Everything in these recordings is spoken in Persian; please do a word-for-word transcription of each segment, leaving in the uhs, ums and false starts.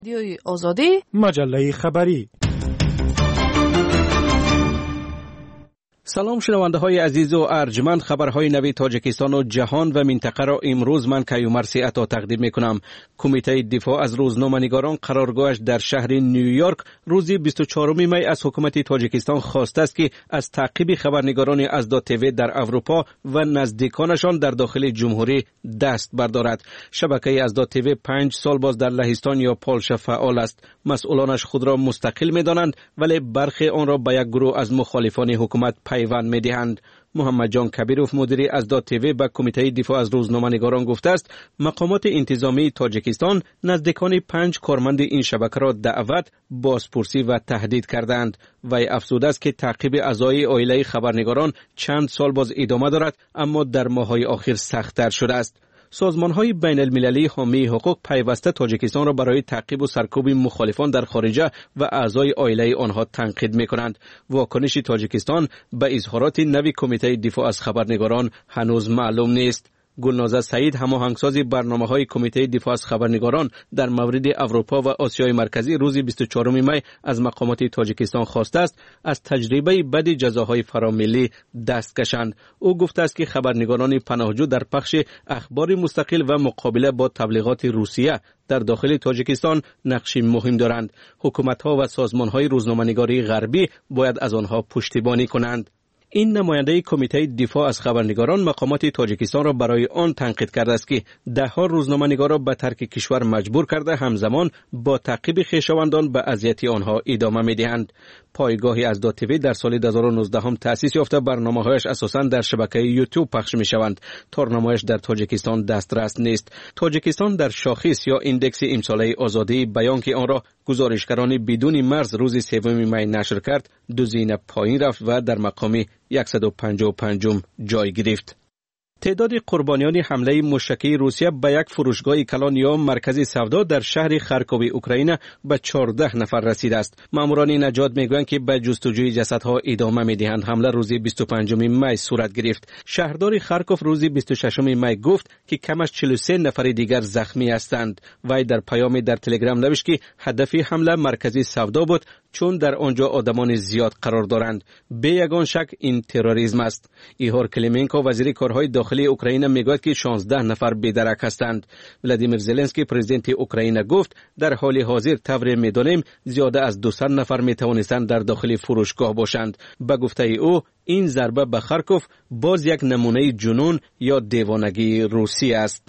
رادیوی آزادی، مجله خبری. سلام شنونده های عزیز و ارجمند، خبرهای نوی تاجیکستان و جهان و منطقه را امروز من کیومرث عطا تقدیم می کنم. کمیته دفاع از روزنامه‌نگاران قرارگاهش در شهر نیویورک روز بیست و چهارم می از حکومت تاجیکستان خواسته است که از تعقیب خبرنگاران ازدا تیوی در اروپا و نزدیکانشان در داخل جمهوری دست بردارد. شبکه ازدا تیوی پنج سال باز در لهستان یا پولشا فعال است. مسئولانش خود را مستقل می دانند، ولی برخی آن را به یک گروه از مخالفان حکومت پیوند می دهند. محمد جان کبیروف مدیر ازدا تیوی به کمیته دفاع از روزنامه‌نگاران گفته است مقامات انتظامی تاجیکستان نزدیکان پنج کارمند این شبکه را دعوت، بازپرسی و تهدید کردند. وی افزوده است که تعقیب اعضای عائله خبرنگاران چند سال باز ادامه دارد، اما در ماه‌های اخیر سخت‌تر شده است. سازمان‌های بین المللی حامی حقوق پیوسته تاجیکستان را برای تعقیب و سرکوب مخالفان در خارجه و اعضای عائله آنها تنقید می‌کنند. واکنش تاجیکستان به اظهارات نوی کمیته دفاع از خبرنگاران هنوز معلوم نیست. گلنازه سعید، هماهنگساز برنامه‌های کمیته دفاع از خبرنگاران در مورد اروپا و آسیای مرکزی، روز بیست و چهارم می از مقامات تاجیکستان خواسته است از تجربه بد جزاهای فراملی دست کشند. او گفته است که خبرنگاران پناهجو در پخش اخبار مستقل و مقابله با تبلیغات روسیه در داخل تاجیکستان نقش مهم دارند. حکومت‌ها و سازمان‌های روزنامه‌نگاری غربی باید از آنها پشتیبانی کنند. این نماینده کمیته دفاع از خبرنگاران مقامات تاجیکستان را برای آن تنقید کرده است که ده ها روزنامه‌نگار را به ترک کشور مجبور کرده، همزمان با تعقیب خویشاوندان به اذیت آنها ادامه می‌دهند. پایگاه ازدا تیوی در سال دو هزار و نوزده هم تأسیس یافته، برنامه‌هایش اساساً در شبکه یوتیوب پخش می‌شوند. تارنامه‌اش در تاجیکستان دسترس نیست. تاجیکستان در شاخص یا ایندکس امساله آزادی بیان که آن را گزارشگران بدون مرز روز سوم می نشر کرد، دو زینه پایین رفت و در مقام صد و پنجاه و پنج جای گرفت. تعداد قربانیان حمله موشکی روسیه به یک فروشگاه کلان یا مرکز سودا در شهر خارکوف اوکراین به چهارده نفر رسیده است. ماموران نجات میگویند که به جستجوی جسدها ادامه میدهند. حمله روز بیست و پنجم می صورت گرفت. شهردار خارکوف روز بیست و ششم می گفت که کم از چهل و سه نفر دیگر زخمی هستند. وی در پیامی در تلگرام نوشت که هدف حمله مرکز سودا بود، چون در آنجا آدمان زیاد قرار دارند. به یگان شک این تروریسم است. ایهور کلیمنکو وزیر کارهای داخلی اوکراین میگوید که شانزده نفر بی‌درک هستند. ولادیمیر زلنسکی پرزیدنت اوکراین گفت در حال حاضر طور می‌دانیم زیاده از دویست نفر می‌توانستند در داخل فروشگاه باشند. به گفته او این ضربه به خارکوف باز یک نمونه جنون یا دیوانگی روسی است.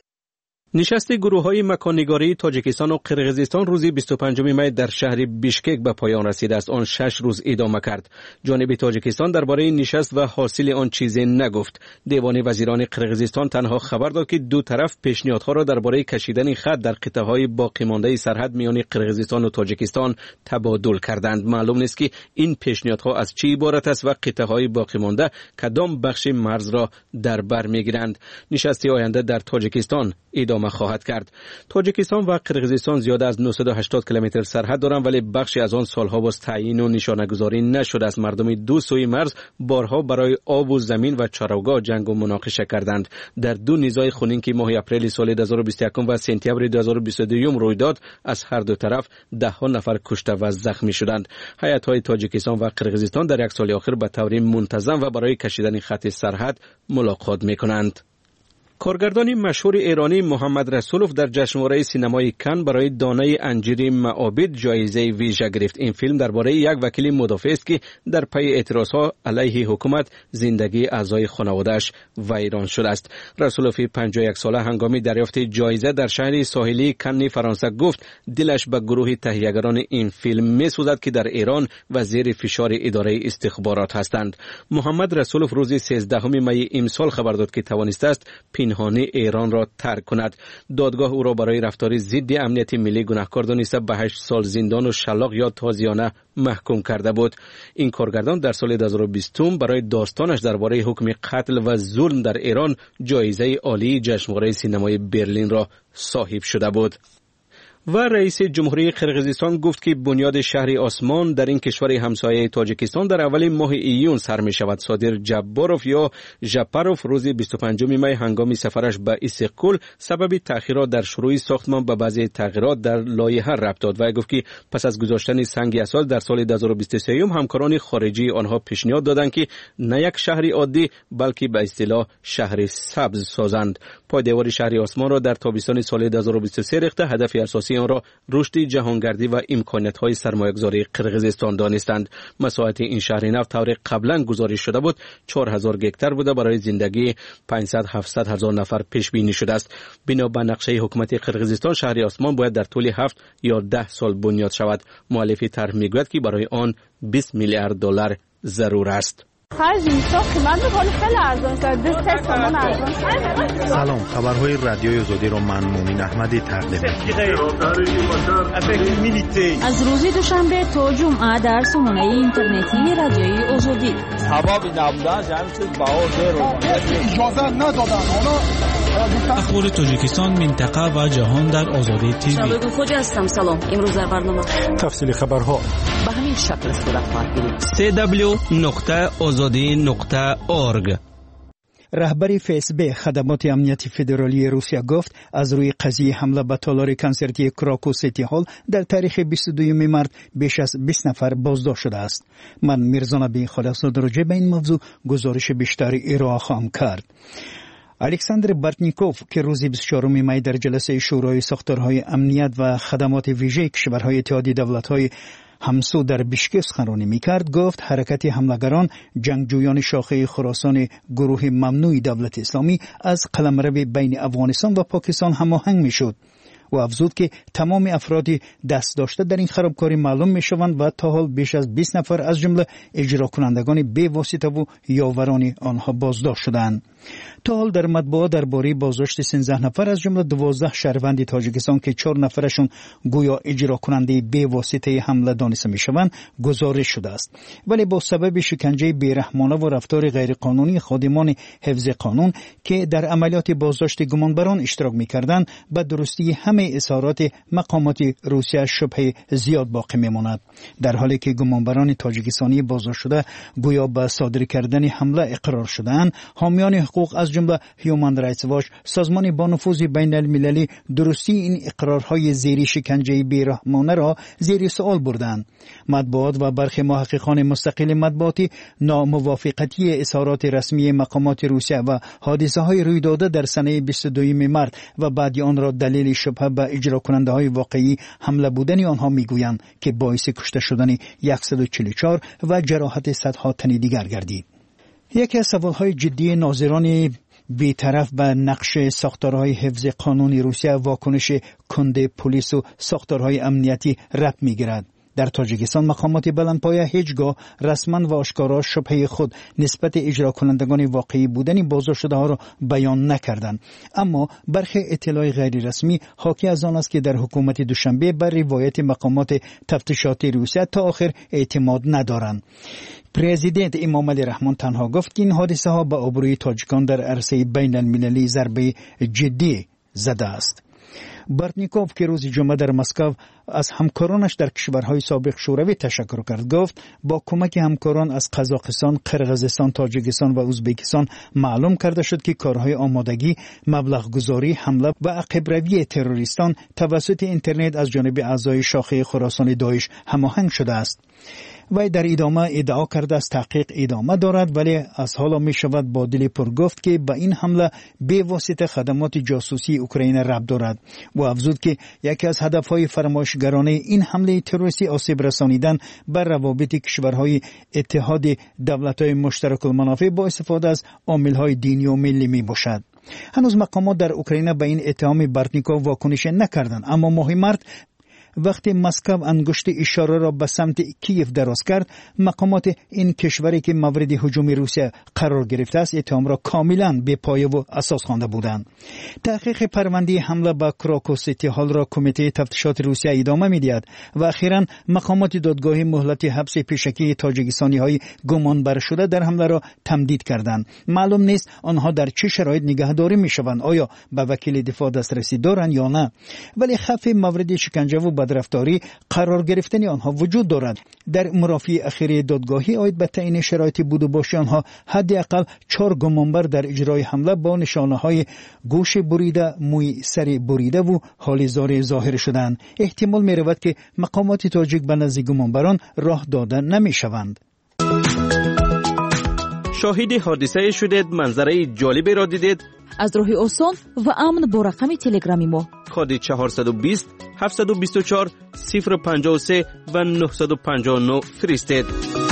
نشست گروه‌های مکان‌نگاری تاجیکستان و قرقیزستان روز بیست و پنجم می در شهر بیشکک به پایان رسیده است. آن شش روز ادامه کرد. جانب تاجیکستان درباره نشست و حاصل آن چیزی نگفت. دیوان وزیران قرقیزستان تنها خبر داد که دو طرف پیشنهادها را درباره کشیدن خط در قطعه‌های باقی مانده سرحد میان قرقیزستان و تاجیکستان تبادل کردند. معلوم نیست که این پیشنهادها از چه عبارت است و قطعه‌های باقی مانده کدام بخش مرز را در بر می‌گیرند. نشست آینده در تاجیکستان ادامه خواهد کرد. تاجیکستان و قرقیزستان زیاده از نهصد و هشتاد کیلومتر سرحد دارند، ولی بخشی از آن سالها باز تعیین و نشانه‌گذاری نشده است. مردم دو سوی مرز بارها برای آب و زمین و چراگاه جنگ و مناقشه کردند. در دو نیزای خونین که ماه اپریل سال دو هزار و بیست و یک و سپتامبر دو هزار و بیست و دو روی داد، از هر دو طرف ده ها نفر کشته و زخمی شدند. هیئت‌های تاجیکستان و قرقیزستان در یک سال اخیر به طور منتظم و برای کشیدن خط سرحد ملاقات می‌کنند. کارگردان مشهور ایرانی محمد رسولوف در جشنواره سینمای کن برای دانه انجیر معابد جایزه ویژه گرفت. این فیلم درباره یک وکیل مدافع است که در پی اعتراضها علیه حکومت زندگی اعضای خانواده‌اش ویران شده است. رسولوف پنجاه و یک ساله هنگام دریافت جایزه در شهر ساحلی کن فرانسه گفت دلش به گروه تهیه‌گران این فیلم می‌سوزد که در ایران و زیر فشار اداره استخبارات هستند. محمد رسولوف روز سیزدهم می امسال خبر داد که توانسته است پنهانی ایران را ترک کند. دادگاه او را برای رفتار ضد امنیت ملی گناهکار دانسته به هشت سال زندان و شلاق یا تازیانه محکوم کرده بود. این کارگردان در سال دو هزار و بیست برای داستانش درباره حکم قتل و ظلم در ایران جایزه عالی جشنواره سینمای برلین را صاحب شده بود. و رئیس جمهوری قرقیزستان گفت که بنیاد شهر آسمان در این کشور همسایه تاجیکستان در اول ماه ایون سر می شود. صادر جباروف یا ژپاروف روز بیست و پنجم می هنگام سفرش به استقلال سبب تأخیرات در شروع ساختمان به بعضی تغییرات در لایحه ربط داد و گفت که پس از گذاشتن سنگ اساس در سال دو هزار و بیست و سه همکاران خارجی آنها پیشنهاد دادند که نه یک شهر عادی بلکه به اصطلاح شهر سبز سازند. پایدیوار شهر آسمان را در تابستان سال دو هزار و بیست و سه ریخته هدف اساسی آن را رشد جهانگردی و امکانات‌های سرمایه‌گذاری قرقیزستان دانستند. مساحت این شهر نو طور قبلا گزارش شده بود چهار هزار گکتر بوده، برای زندگی پانصد هفتصد هزار نفر پیش بینی شده است. بنا به نقشه حکومت قرقیزستان شهر آسمان باید در طول هفت یا ده سال بنیاد شود. مؤلف طرح میگوید که برای آن بیست میلیارد دلار ضرور است. سلام، خبرهای رادیوی آزادی را من مومن احمدی تقدیم می‌کنم. از روز دوشنبه تا جمعه در سامانه اینترنتی رادیوی آزادی. سبب نبودن جمع شد باور رو اجازه ندادن. اخبار تاجیکستان، منطقه و جهان در آزادی تیوی. شبکه خوجا هستم. سلام. امروز در برنامه تفصیل خبرها به همین شکل صورت خواهد گرفت. سی دبلیو نقطه آزادی نقطه اورگ. رهبر فسب خدمات امنیتی فدرالی روسیه گفت از روی قضیه حمله به تالار کنسرتی کراکو سیتی هال در تاریخ بیست و دوم مارس بیش از بیست نفر بازداشت شده است. من میرزا نبی خالص‌زاده راجع به این موضوع گزارش بیشتری ارائه خواهم کرد. الکساندر بارتنیکوف که روز بیست و چهارم می در جلسه شورای ساختارهای امنیت و خدمات ویژه کشورهای اتحادیه دولت‌های همسو در بیشکک سخنرانی می‌کرد، گفت حرکت حمله‌گران جنگجویان شاخه خراسان گروه ممنوع دولت اسلامی از قلمرو بین افغانستان و پاکستان هماهنگ می‌شد و افزود که تمام افراد دست داشته در این خرابکاری معلوم می‌شوند و تا حال بیش از بیست نفر از جمله اجرا کنندگان به واسطه و یاوران آنها بازداشت شدند. تا حال در مطبوعات درباره بازداشت سیزده نفر از جمله دوازده شهروند تاجیکستان که چهار نفرشون گویا اجرا کننده به واسطه حمله دانسته میشوند گزارش شده است، ولی با سبب شکنجه بیرحمانه و رفتار غیرقانونی خادمان حفظ قانون که در عملیات بازداشت گمانبران اشتراک میکردند به درستی همه اظهارات مقامات روسیه شبهه زیاد باقی میماند، در حالی که گمانبران تاجیکستانی بازداشت شده گویا به صادر کردن حمله اقرار شده‌اند. حامیان حقوق از جمله هیومن رایتس واچ، سازمان با نفوذ بین المللی، درستی این اقرارهای زیر شکنجه بیرحمانه را زیر سوال بردند. مطبوعات و برخی محققان مستقل مطبوعاتی ناموافقتی اظهارات رسمی مقامات روسیه و حادثه های روی داده در سنه بیست و دوم مارس و بعد آن را دلیل شبهه به اجرا کننده های واقعی حمله بودن آنها میگویند که باعث کشته شدن صد و چهل و چهار و جراحت صدها تن دیگر گردید. یکی از سوالهای جدی ناظران بی‌طرف به نقش ساختارهای حفظ قانون روسیه واکنش کند پلیس و ساختارهای امنیتی ربط می‌گیرد. در تاجیکستان مقامات بلندپایه هیچگاه رسما و آشکارا شبهه خود نسبت اجرا کنندگان واقعی بودن بازداشت شده ها را بیان نکردند، اما برخی اطلاع غیر رسمی حاکی از آن است که در حکومت دوشنبه بر روایت مقامات تفتیشاتی روسیه تا آخر اعتماد ندارند. پرزیدنت امام علی رحمان تنها گفت که این حادثه ها به آبروی تاجیکان در عرصه بین المللی ضربه جدی زده است. بارتنیکوف که روز جمعه در مسکو از همکارانش در کشورهای سابق شوروی تشکر کرد، گفت با کمک همکاران از قزاقستان، قرقیزستان، تاجیکستان و ازبکستان معلوم کرده شد که کارهای آمادگی، مبلغ گذاری، حمله و عقب روی تروریستان توسط اینترنت از جانب اعضای شاخه خراسان داعش هماهنگ شده است. و در ادامه ادعا کرده است تحقیق ادامه دارد، ولی از حالا می شود با دل پر گفت که به این حمله به واسطه خدمات جاسوسی اوکراین ربط دارد و افزود که یکی از هدفهای فرمایشگرانه این حمله تروریستی آسیب رسانیدن بر روابط کشورهای اتحاد دولت‌های مشترک المنافع با استفاده از عامل‌های دینی و ملی می باشد. هنوز مقامات در اوکراین به این اتهام بارتنیکوف واکنش نکردند، اما ماه مارس وقتی مسکو انگشت اشاره را به سمت کیف دراز کرد، مقامات این کشوری که مورد هجوم روسیه قرار گرفته است اتهام را کاملا بی پایه و اساس خوانده بودند. تحقیق پرونده حمله به کراکو سیتی هال را کمیته تفتیشات روسیه ادامه می‌دهد و اخیراً مقامات دادگاه مهلت حبس پیشکی تاجیکستانی های گمان بر شده در حمله را تمدید کردند. معلوم نیست آنها در چه شرایط نگهداری می‌شوند، آیا به وکیل دفاع دسترسی دارند یا نه، ولی خف مورد شکنجه و بدرفتاری قرار گرفتن آنها وجود دارد. در مرافعه اخیری دادگاهی آید به تعیین شرایط بود و باشی آنها حداقل چهار گمانبر در اجرای حمله با نشانه‌های گوش بریده، موی سر بریده و حال زار ظاهر شدند. احتمال می‌رود که مقامات تاجیک به نزد گمانبران راه داده نمی‌شوند. شاهد حادثه شدید، منظره جالبی را دیدید؟ از راه آسان و امن با رقم تلگرامی ما کد چهارصد و بیست هفتصد و بیست و چهار صفر پنجاه و سه و نهصد و پنجاه و نه فرستید.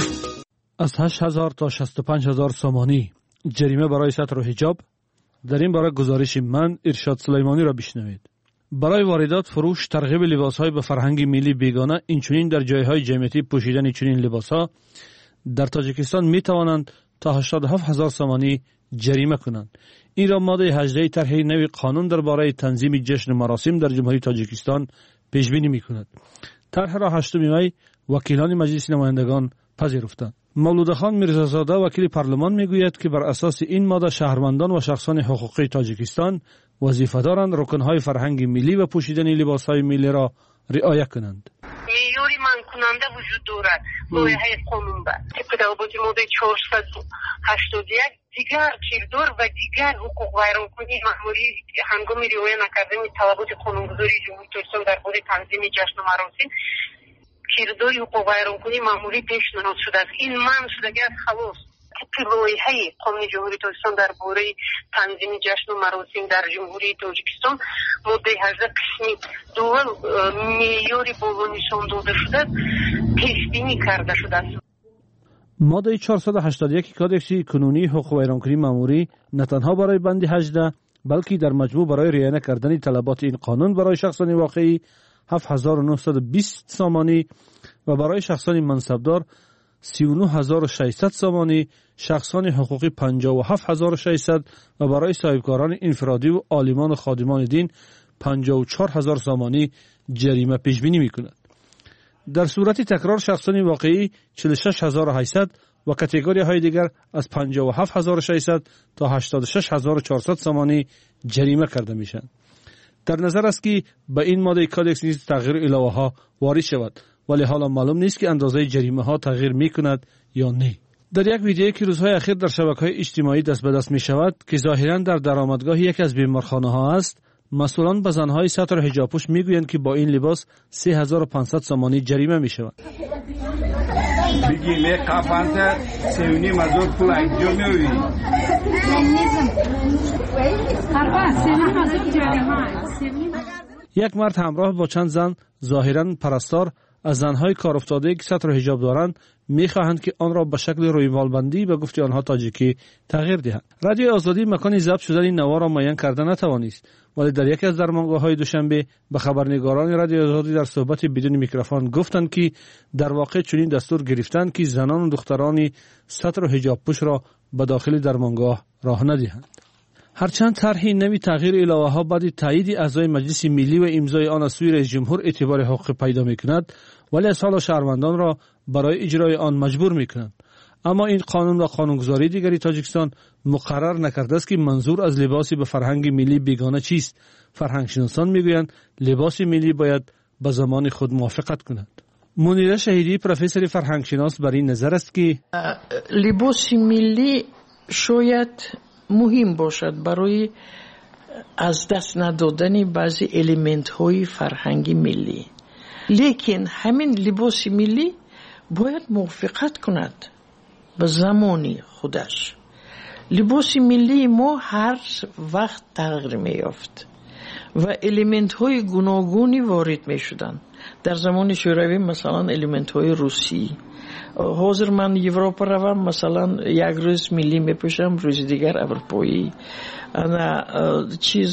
از هشت هزار تا شصت و پنج هزار سامانی جریمه برای ستر و حجاب. در این باره گزارش من ارشاد سلیمانی را بشنوید. برای واردات، فروش، ترغیب لباس‌های به فرهنگ ملی بیگانه، اینچنین در جای‌های جمعیتی پوشیدن چنین لباس‌ها در تاجیکستان می‌توانند تا هشتاد و هفت هزار سامانی جریمه کنند. این را ماده هجده طرح نوی قانون درباره تنظیم جشن مراسم در جمهوری تاجیکستان پیش بینی می‌کند. طرح را هشتم می وکیلان مجلس نمایندگان پذیرفتند. مولود خان میرزازاده وکیل پارلمان میگوید که بر اساس این ماده شهروندان و شخصان حقوقی تاجیکستان وظیفه دارند رکن‌های فرهنگ ملی و پوشیدن لباس‌های ملی را رعایت کنند. معیاری منع کننده وجود دارد لایحه قانون با طبق ضوابط ماده چهارصد و هشتاد و یک دیگر کیردار و دیگر حقوق ویرانکنی مأموری هنگام رعایت نکردن طلبات قانونگذاری جمهوری تاجیکستان درباره تنظیم جشن و مراسم کیرداری حقوق ویرانکنی مأموری پیشنهاد شده است. این منع شدگی از خلاص طبق لایحه قانون جمهوری تاجیکستان درباره تنظیم جشن و مراسم در جمهوری تاجیکستان ماده هجده قسمی دول معیاری بالا نشان داده شده پیش بینی کرده شده است. ماده چهارصد و هشتاد و یک کدکس کنونی حقوق ویرانکنی مأموری نه تنها برای بند هجده بلکه در مجموع برای رعایت کردن طلبات این قانون برای شخصان واقعی هفت هزار و نهصد و بیست سامانی و برای شخصان منصبدار سی و نه هزار و ششصد سامانی، شخصان حقوقی پنجاه و هفت هزار و ششصد و برای صاحبکاران انفرادی و عالمان و خادمان دین پنجاه و چهار هزار سامانی جریمه پیش بینی می‌کند. در صورت تکرار شخصان واقعی چهل و شش هزار و هشتصد و کاتگوری های دیگر از پنجاه و هفت هزار و ششصد تا هشتاد و شش هزار و چهارصد سامانی جریمه کرده میشند. در نظر است که به این ماده کادکس نیز تغییر علاوه ها وارد شود، ولی حالا معلوم نیست که اندازه جریمه ها تغییر می کند یا نه. در یک ویدیویی که روزهای اخیر در شبکه‌های اجتماعی دست به دست می شود که ظاهراً در درآمدگاه یکی از بیمارخانه ها است، مسئولان به زنهای ستر و حجابپوش می گویند که با این لباس سه هزار و پانصد سامانی جریمه می شود. بگی می قفانت سیونی مزور پول انجام میوی یک مرد همراه با چند زن ظاهراً پرستار از زنهای کار افتاده که ستر و حجاب دارند می‌خواهند که آن را به شکل رویمالبندی به گفته آنها تاجیکی تغییر دهند. رادیو آزادی مکان ضبط شدن این نوا را معین کرده نتوانست، ولی در یکی از درمانگاه‌های دوشنبه به خبرنگاران رادیو آزادی در صحبت بدون میکروفون گفتند که در واقع چنین دستور گرفتند که زنان و دختران ستر و حجاب پوش را به داخل درمانگاه راه ندهند. هرچند طرح نوی تغییر علاوه ها بعد تایید اعضای مجلس ملی و امضای آن از سوی رئیس جمهور اعتبار حقوقی پیدا می‌کند، ولی از حال شهروندان را برای اجرای آن مجبور می‌کنند. اما این قانون و قانونگذاری دیگری تاجیکستان مقرر نکرده است که منظور از لباسی به فرهنگ ملی بیگانه چیست. فرهنگ شناسان می‌گویند لباس ملی باید به زمان خود موافقت کند. منیره شهیدی پروفسور فرهنگ شناس بر این نظر است که لباس ملی شاید مهم باشد برای از دست ندادن بعضی الیمنت های فرهنگی ملی، لیکن همین لباس ملی باید موافقت کند به زمانی خودش. لباس ملی ما هر وقت تغییر می یافت و الیمنت های گوناگونی وارد می شدن. در زمان شوروی مثلا الیمنت های روسی، حاضر من یوروپا روم مثلا یک روز ملی میپوشم، روز دیگر اروپایی. انا چیز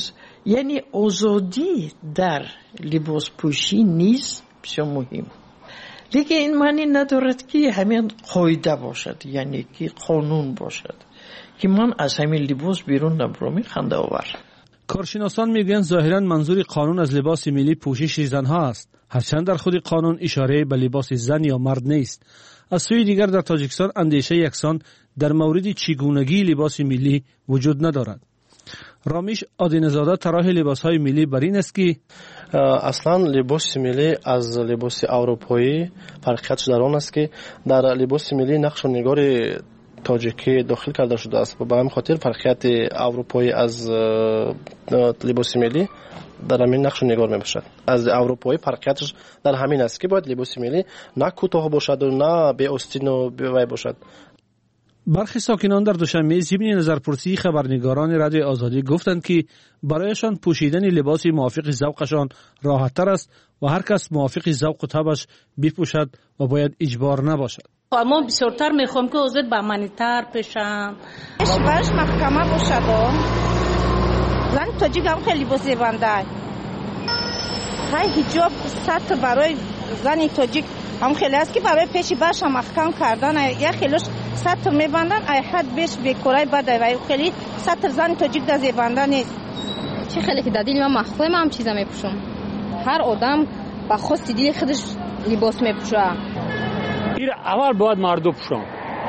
یعنی آزادی در لباس پوشی نیز بسیار مهم، لیکن این معنی ندارد که همین قاعده باشد، یعنی که قانون باشد که من از همین لباس بیرون نبرم. خنده آور. کارشناسان میگویند ظاهرا منظور قانون از لباس ملی پوشش زنها است، هرچند در خود قانون اشاره به لباس زن یا مرد نیست. از سوی دیگر در تاجیکستان اندیشه یکسان در مورد چگونگی لباس ملی وجود ندارد. رامیش آدینزاده طراح لباس‌های ملی بر این است که اصلا لباس ملی از لباس اروپایی فرقیتش در آن است که در لباس ملی نقش و نگار تاجیکی داخل کرده شده است و به همین خاطر فرقیت اروپایی از لباس ملی در همین نقش و نگار می باشد. از اروپایی فرقیتش در همین است که باید لباس ملی نه کوتاه باشد و نه به آستین و به وی باشد. برخی ساکنان در دوشنبه ضمن نظرپرسی خبرنگاران رادیوی آزادی گفتند که برایشان پوشیدن لباس موافق ذوقشان راحت‌تر است و هر کس موافق ذوق و طبعش بپوشد و باید اجبار نباشد. ما بسیارتر میخوام که اوضاع بهمنی‌تر پیشم. برش محکمه باشد. زن تاجیک هم خیلی لباس زیبنده. های حجاب سطح برای زن تاجیک هم خیلی است که برای پیشی برش محکم کردن یا خیلیش سطح میبندن ای حد بیش بیکورای بده و خیلی سطح زن تاجیک در زیبنده نیست. چه خیلی که دادیل من مخفی من هم چیزا میپوشم. هر آدم با خود دیدی خودش لباس میپوشه. این اول باید مردو پوشم.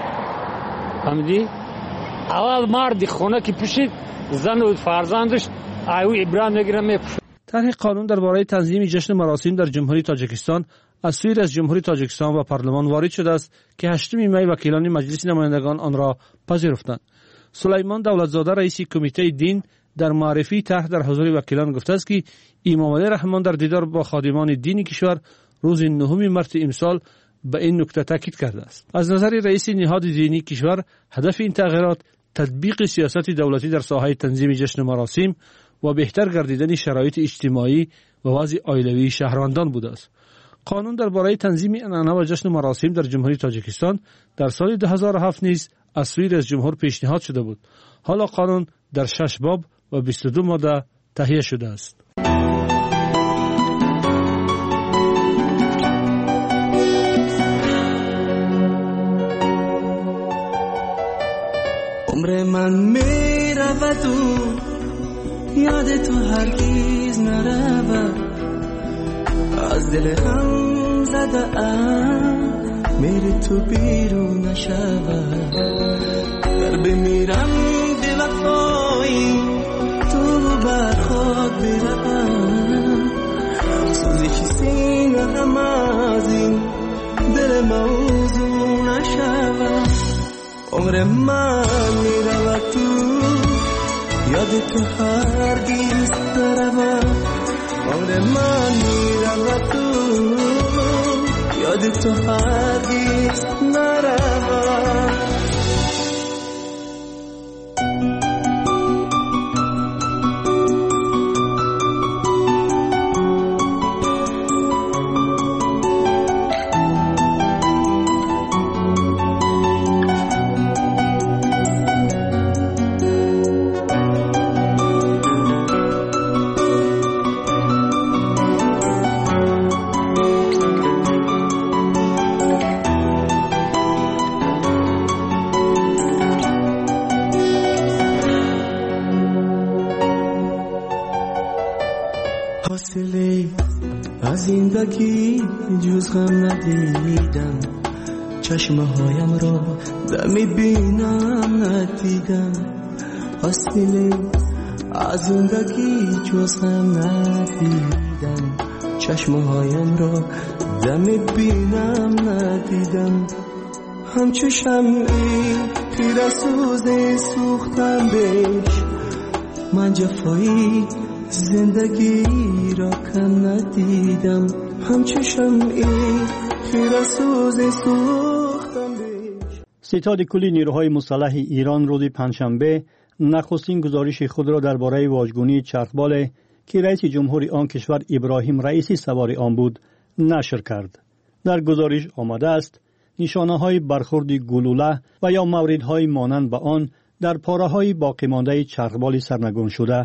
فهمیدی؟ اول مردی خونه که پوشید زن و فرزندش ایو ابرام میگیرن میپوشه. طرح قانون درباره تنظیم جشن مراسم در جمهوری تاجیکستان از سوی از جمهوری تاجیکستان و پارلمان وارد شده است که هشتم می وکیلان مجلس نمایندگان آن را پذیرفتند. سلیمان دولتزاده رئیس کمیته دین در معرفی طرح در حضور وکیلان گفته است که امام علی رحمان در دیدار با خادمان دینی کشور روز نهم مارس امسال به این نکته تاکید کرده است. از نظر رئیس نهاد دینی کشور هدف این تغییرات تطبیق سیاست دولتی در ساحه تنظیم جشن مراسم و بهتر گردیدن شرایط اجتماعی و وضع عائلوی شهروندان بوده است. قانون درباره تنظیم عنعنه و جشن مراسم در جمهوری تاجیکستان در سال دو هزار و هفت نیز از سوی رئیس جمهور پیشنهاد شده بود. حالا قانون در شش باب و بیست و دو ماده تهیه شده است. عمر من می رود و یاد تو هرگیز نرود، از دل هم زده ام میری تو بیرون نشود. در بمیرم دل وفایی تو بر خود بروم، سوزی که سینه هم از این دل موضوع نشود. عمر من میرود تو یاد تو هرگیز نرود. عمر من میرود تو یاد تو هرگیز نرود. زندگی جز غم ندیدم، چشمه هایم را دمی بینم ندیدم. حاصله از زندگی جز غم ندیدم، چشمه هایم را دمی بینم ندیدم. همچو شمعی خیره سوز سوختم بهش، من جفایی زندگی را کم ندیدم. همچو شمعی خیره سوز سوختم بهش. ستاد کلی نیروهای مسلح ایران روز پنجشنبه نخستین گزارش خود را درباره واژگونی چرخبال که رئیس جمهوری آن کشور ابراهیم رئیسی سوار آن بود نشر کرد. در گزارش آمده است نشانه‌های برخورد گلوله و یا موردهای مانند به آن در پاره‌های باقی مانده چرخبال سرنگون شده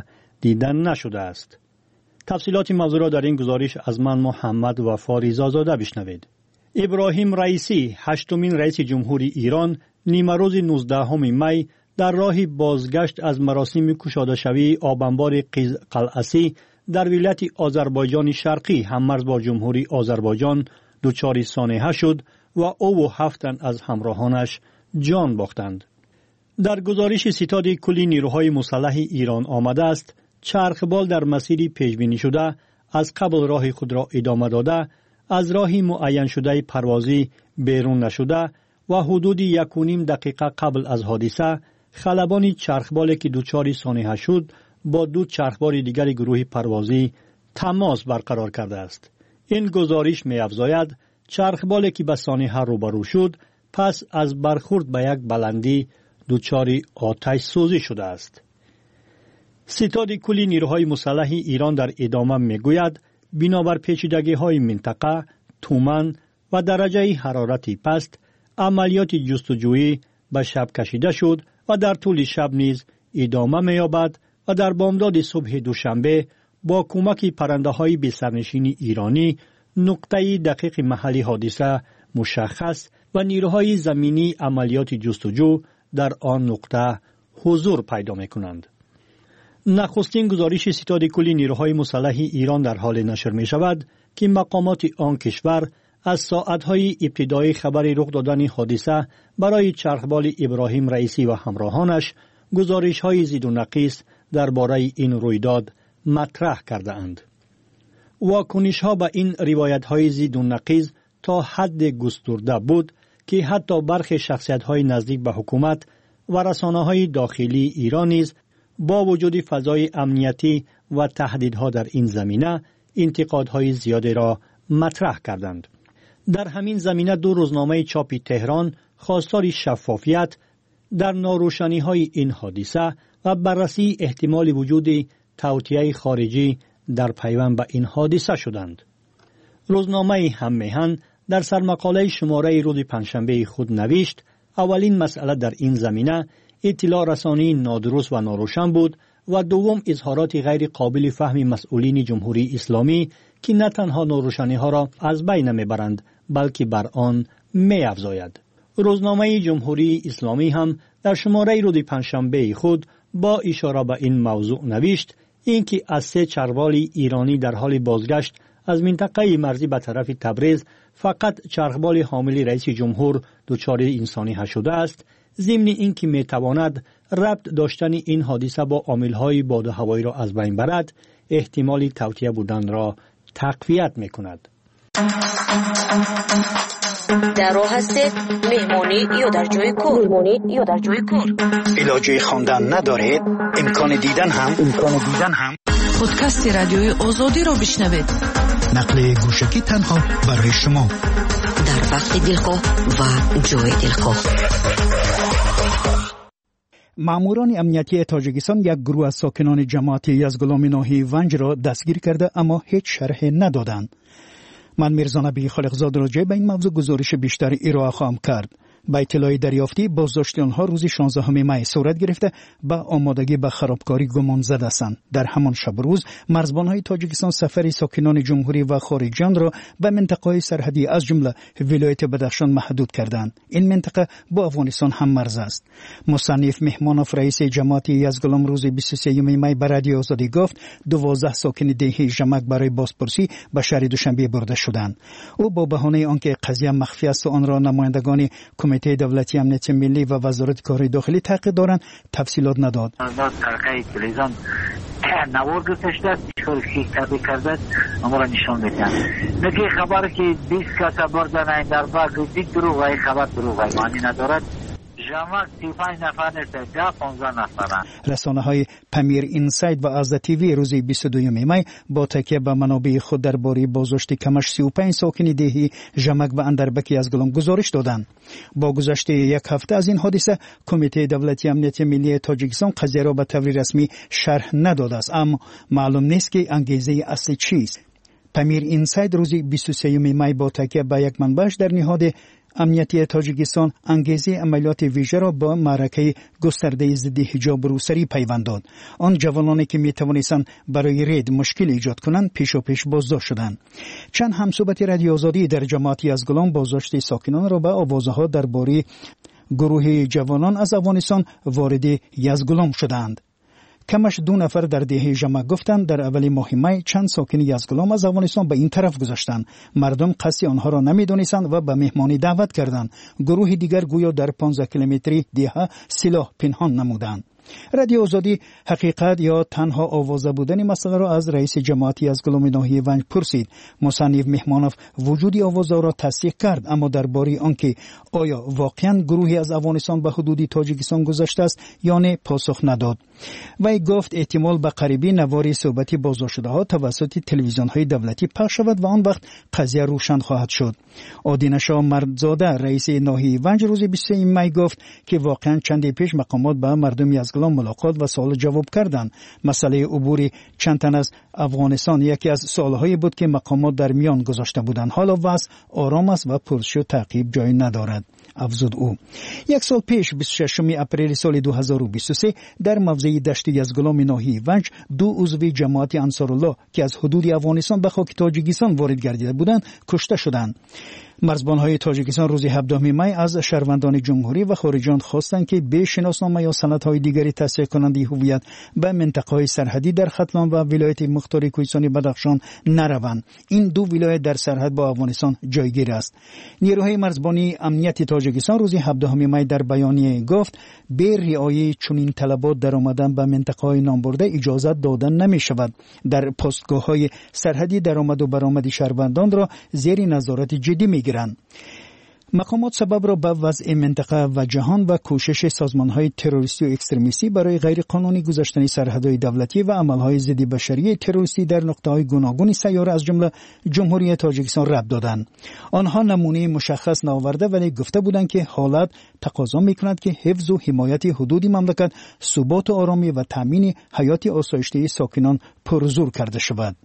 دیده نشده است. تفصیلات موضوع را در این گزارش از من محمد وفا رضازاده بشنوید. ابراهیم رئیسی، هشتمین رئیس جمهوری ایران، نیمه روز نوزدهم می در راه بازگشت از مراسم گشاده شوی آبانبار قلعه‌ای در ولایت آذربایجان شرقی هممرز با جمهوری آذربایجان دچار سانحه شد و او و هفت تن از همراهانش جان باختند. در گزارش ستاد کلی نیروهای مسلح ایران آمده است چرخبال در مسیری پیشبینی شده از قبل راه خود را ادامه داده از راهی معین شده پروازی بیرون نشده و حدود یک و نیم دقیقه قبل از حادثه خلبان چرخبالی که دچار سانحه شد با دو چرخبال دیگر گروه پروازی تماس برقرار کرده است. این گزارش می افزاید چرخبالی که به سانحه روبرو شد پس از برخورد به یک بلندی دچار آتش سوزی شده است. ستاد کلی نیروهای مسلح ایران در ادامه می گوید بنابر پیچیدگی های منطقه، تومن و درجه حرارتی پست عملیات جستجویی به شب کشیده شد و در طول شب نیز ادامه می یابد و در بامداد صبح دوشنبه با کمک پرنده های بی سرنشین ایرانی نقطه دقیق محلی حادثه مشخص و نیروهای زمینی عملیات جستجو در آن نقطه حضور پیدا می کنند. نخستین گزارش ستاد کلی نیروهای مسلح ایران در حال نشر می شود که مقامات آن کشور از ساعتهای ابتدایی خبر رخ دادن حادثه برای چرخبال ابراهیم رئیسی و همراهانش گزارش های زید و نقیص درباره این رویداد مطرح کرده اند. واکنش ها به این روایت های زید و نقیص تا حد گسترده بود که حتی برخی شخصیت های نزدیک به حکومت و رسانه های داخلی ایران نیز با وجود فضای امنیتی و تهدیدها در این زمینه انتقادهای زیادی را مطرح کردند. در همین زمینه دو روزنامه چاپی تهران خواستار شفافیت در ناروشنی‌های این حادثه و بررسی احتمال وجود توطئه خارجی در پیوند به این حادثه شدند. روزنامه هم‌میهن در سرمقاله شماره روز پنجشنبه خود نوشت اولین مسئله در این زمینه اطلاع رسانی نادرست و ناروشن بود و دوم اظهارات غیر قابل فهم مسئولین جمهوری اسلامی که نه تنها ناروشنی ها را از بین نمیبرند بلکه بر آن می افزاید. روزنامه جمهوری اسلامی هم در شماره روز پنجشنبه خود با اشاره به این موضوع نوشت اینکه از سه چرخبال ایرانی در حال بازگشت از منطقه مرزی به طرف تبریز فقط چرخبال حامل رئیس جمهور دچار انسانی شده است، ضمن اینکه می تواند ربط داشتن این حادثه با عامل‌های باد و هوایی را از بین برد، احتمال توطئه بودن را تقویت می کند. در راه هستید مهمانی یا در جای کار مهمانی یا در جای کار علاجه خواندن ندارید امکان دیدن هم امکان دیدن هم پادکست رادیوی آزادی را بشنوید. نقل گوشکی تنها برای شما در وقت دلخواه و جای دلخواه. ماموران امنیتی تاجیکستان یک گروه از ساکنان جماعت یزگلام ناحیه ونج را دستگیر کرده اما هیچ شرح ندادند. من میرزا نبی خالقزاده راجع به این موضوع گزارش بیشتری ارائه خواهم کرد. با اطلاع دریافتی بازداشت آنها روز شانزدهم می صورت گرفته با آمادگی به خرابکاری گمان زده هستند. در همان شب روز مرزبانهای تاجیکستان سفر ساکنان جمهوری و خارجیان را به منطقه‌های سرحدی از جمله ولایت بدخشان محدود کردند. این منطقه با افغانستان هم مرز است. مصنف مهمانوف رئیس جماعت یزگلام روز بیست و سوم می به رادیو آزادی گفت دوازده ساکن دهه ژمک برای بازپرسی به شهر دوشنبه برده شدند. او با بهانه آنکه قضیه مخفی است و آن را نمایندگان کمیته دولتی امنیت ملی و وزارت کار داخلی تحقیق دارند تفصیلات نداد. از طریق تلویزیون نوار گذاشته داشت شورشی تبی کرده اما را نشان میدن نگه خبر که بیست کس بردن این در باقی دیگ دروغ خبر دروغ معنی ندارد. جمع سی و پنج نفر نیست ده پانزده نفرن. رسانه های پمیر اینساید و از تیوی روز بیست و دوم می با تکیه به منابع خود درباره بازداشت کمش سی و پنج ساکن دهی ژمک و اندربک یزگلام گزارش دادند. با گذشت یک هفته از این حادثه کمیته دولتی امنیت ملی تاجیکستان قضیه را به طور رسمی شرح نداده است اما معلوم نیست که انگیزه اصلی چیست. پمیر اینساید روز بیست و سوم می با تکیه به یک منبعش در نهاد امنیتی تاجیکستان انگیزه عملیات ویژه را با معرکه گسترده ضد حجاب روسری پیوند داد. آن جوانانی که می توانستند برای رید مشکل ایجاد کنند پیش و پیش بازداشت شدند. چند همصحبت رادیو آزادی در جماعت یزگلان بازداشت ساکنان را به آوازها درباره گروه جوانان از افغانستان وارد یزگلان شدند. کمش دو نفر در دهه جمع گفتند در اول ماه می چند ساکن یزگلام از افغانستان به این طرف گذاشتند. مردم قصد آنها را نمی‌دانستند و به مهمانی دعوت کردند. گروه دیگر گویا در پانزده کیلومتری دیه سلاح پنهان نمودند. رادیو آزادی حقیقت یا تنها آوازه بودن مسئله را از رئیس جماعتی از گلوم ناحیه ونج پرسید. مصنف مهمانوف وجودی آوازه را تصدیق کرد، اما درباره آنکه آیا واقعا گروهی از افغانستان به حدود تاجیکستان گذشته است یا نه پاسخ نداد. وی گفت احتمال به قریبی نواری صحبتی بازداشت شده ها توسط تلویزیون های دولتی پخش شود و آن وقت قضیه روشن خواهد شد. آدینه شاه مردزاده رئیس ناحیه ونج روز بیست و سه می گفت که واقعا چند پیش مقامات به مردم یزگلان ملاقات و سوال جواب کردند. مسئله عبور چند تن از افغانستان یکی از سوالهایی بود که مقامات در میان گذاشته بودند. حالا وضع آرام است و پرسش و تعقیب جای ندارد، افزود او. یک سال پیش بیست و ششم اپریل سال دو هزار و بیست و سه در موضع دشت یزگلان ناحیه ونج دو عضو جماعت انصارالله که از حدود افغانستان به خاک تاجیکستان وارد گردیده بودند کشته شدند. مرزبان‌های تاجیکستان روز هفدهم می از شهروندان جمهوری و خارجیان خواستند که به شناسنامه یا سندهای دیگری تصدیق کننده هویت به منطقه‌های سرحدی در ختلان و ولایت مختار کوهستانی بدخشان نروند. این دو ولایت در سرحد با افغانستان جایگیر است. نیروهای مرزبانی امنیت تاجیکستان روز هفدهم می در بیانیه گفت به رعایت چنین طلبات در آمدن به منطقه‌های نامبرده اجازه دادن نمی‌شود. در پستگاه‌های سرحدی درآمد و برآمد شهروندان را زیر نظارت جدی می‌گیرند. مقامات سبب را به وضع منطقه و جهان و کوشش سازمان‌های تروریستی و اکستریمیستی برای غیرقانونی گذشتن سرحدهای دولتی و عمل‌های ضد بشری تروریستی در نقطه‌های گوناگون سیاره از جمله جمهوری تاجیکستان ربط دادند. آنها نمونه مشخص نآورده ولی گفته بودند که حالت تقاضا می‌کند که حفظ و حمایت حدود مملکت ثبات و آرامی و تامین حیات آسایشته ساکنان پرزور کرده شود.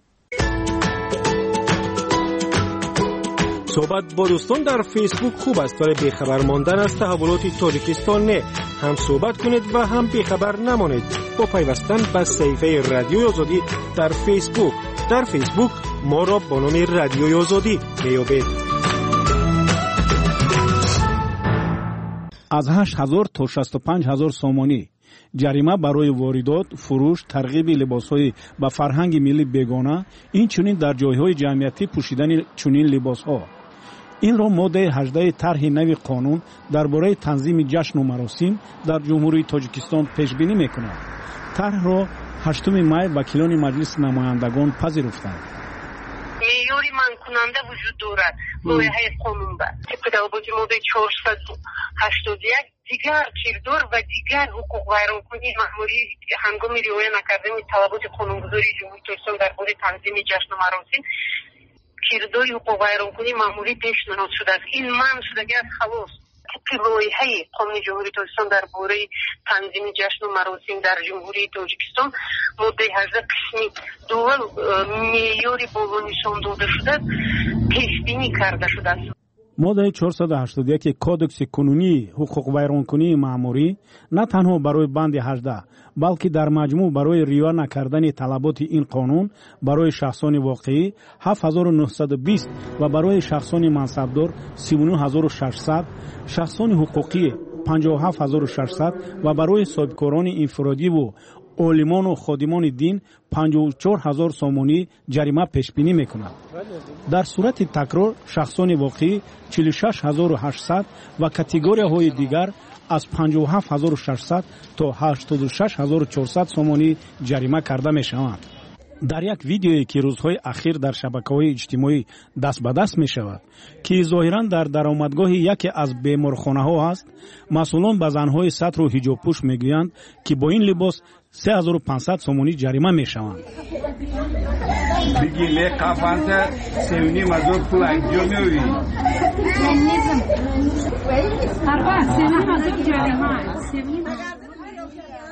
صحبت با دوستان در فیسبوک خوب است ولی بیخبر ماندن از تحولات تاجیکستان نه. هم صحبت کنید و هم بیخبر نمانید با پیوستن به صفحه رادیوی آزادی در فیسبوک. در فیسبوک ما را با نام رادیوی آزادی میابید. از هشت هزار تا شصت و پنج هزار سومانی جریمه برای واردات، فروش، ترغیب لباس‌های با فرهنگ ملی بیگانه، این چنین در جای‌های جمعیتی پوشیدن چنین لباس‌ها. این را ماده هجده طرح نوی قانون درباره تنظیم جشن و مراسم در جمهوری تاجیکستان پیش بینی می‌کند. طرح را هشتم می وکیلان مجلس نمایندگان پذیرفتند. معیاری منع کننده وجود دارد لایحه قانون با طبق ضوابط ماده چهارصد و هشتاد و یک دیگر کردار و دیگر حقوق ویرانکنی مأموری هنگام رعایت نکردن طلبات قانونگذاری جمهوری تاجیکستان درباره تنظیم جشن و مراسم کرداری حقوق ویرانکنی مأموری پیشنهاد شده است. این منع شدگی از خلاص طبق لایحه قانون جمهوری تاجیکستان درباره تنظیم جشن و مراسم در جمهوری تاجیکستان ماده هجده قسمی دول معیاری بالا نشان داده شده پیش بینی کرده شده است. ماده چهارصد و هشتاد و یک کودکس کنونی حقوق ویرانکنی مأموری نه تنها برای بند هجده بلکه در مجموع برای رعایت نکردن طلبات این قانون برای شخصان واقعی هفت هزار و نهصد و بیست و برای شخصان منصبدار سی و نه هزار و ششصد، شخصان حقوقی پنجاه و هفت هزار و ششصد و برای صاحبکاران انفرادی و عالمان و خادمان دین پنجاه و چهار هزار سومانی جریمه پیش بینی میکند. در صورت تکرار شخصان واقعی چهل و شش هزار و هشتصد و کاتگوری‌های دیگر از پنجاه و هفت هزار و ششصد تا هشتاد و شش هزار و چهارصد سومانی جریمه کرده میشوند. در یک ویدیویی که روزهای اخیر در شبکه‌های اجتماعی دست به دست می شود که ظاهراً در درآمدگاه یکی از بیمارخانه‌ها است، مسئولان به زن‌های سطر و حجاب پوش میگویند که با این لباس سه هزار و پانصد سومانی جریمه میشوند. بگی لی قفانت سیونی مزور پول انجام میوی.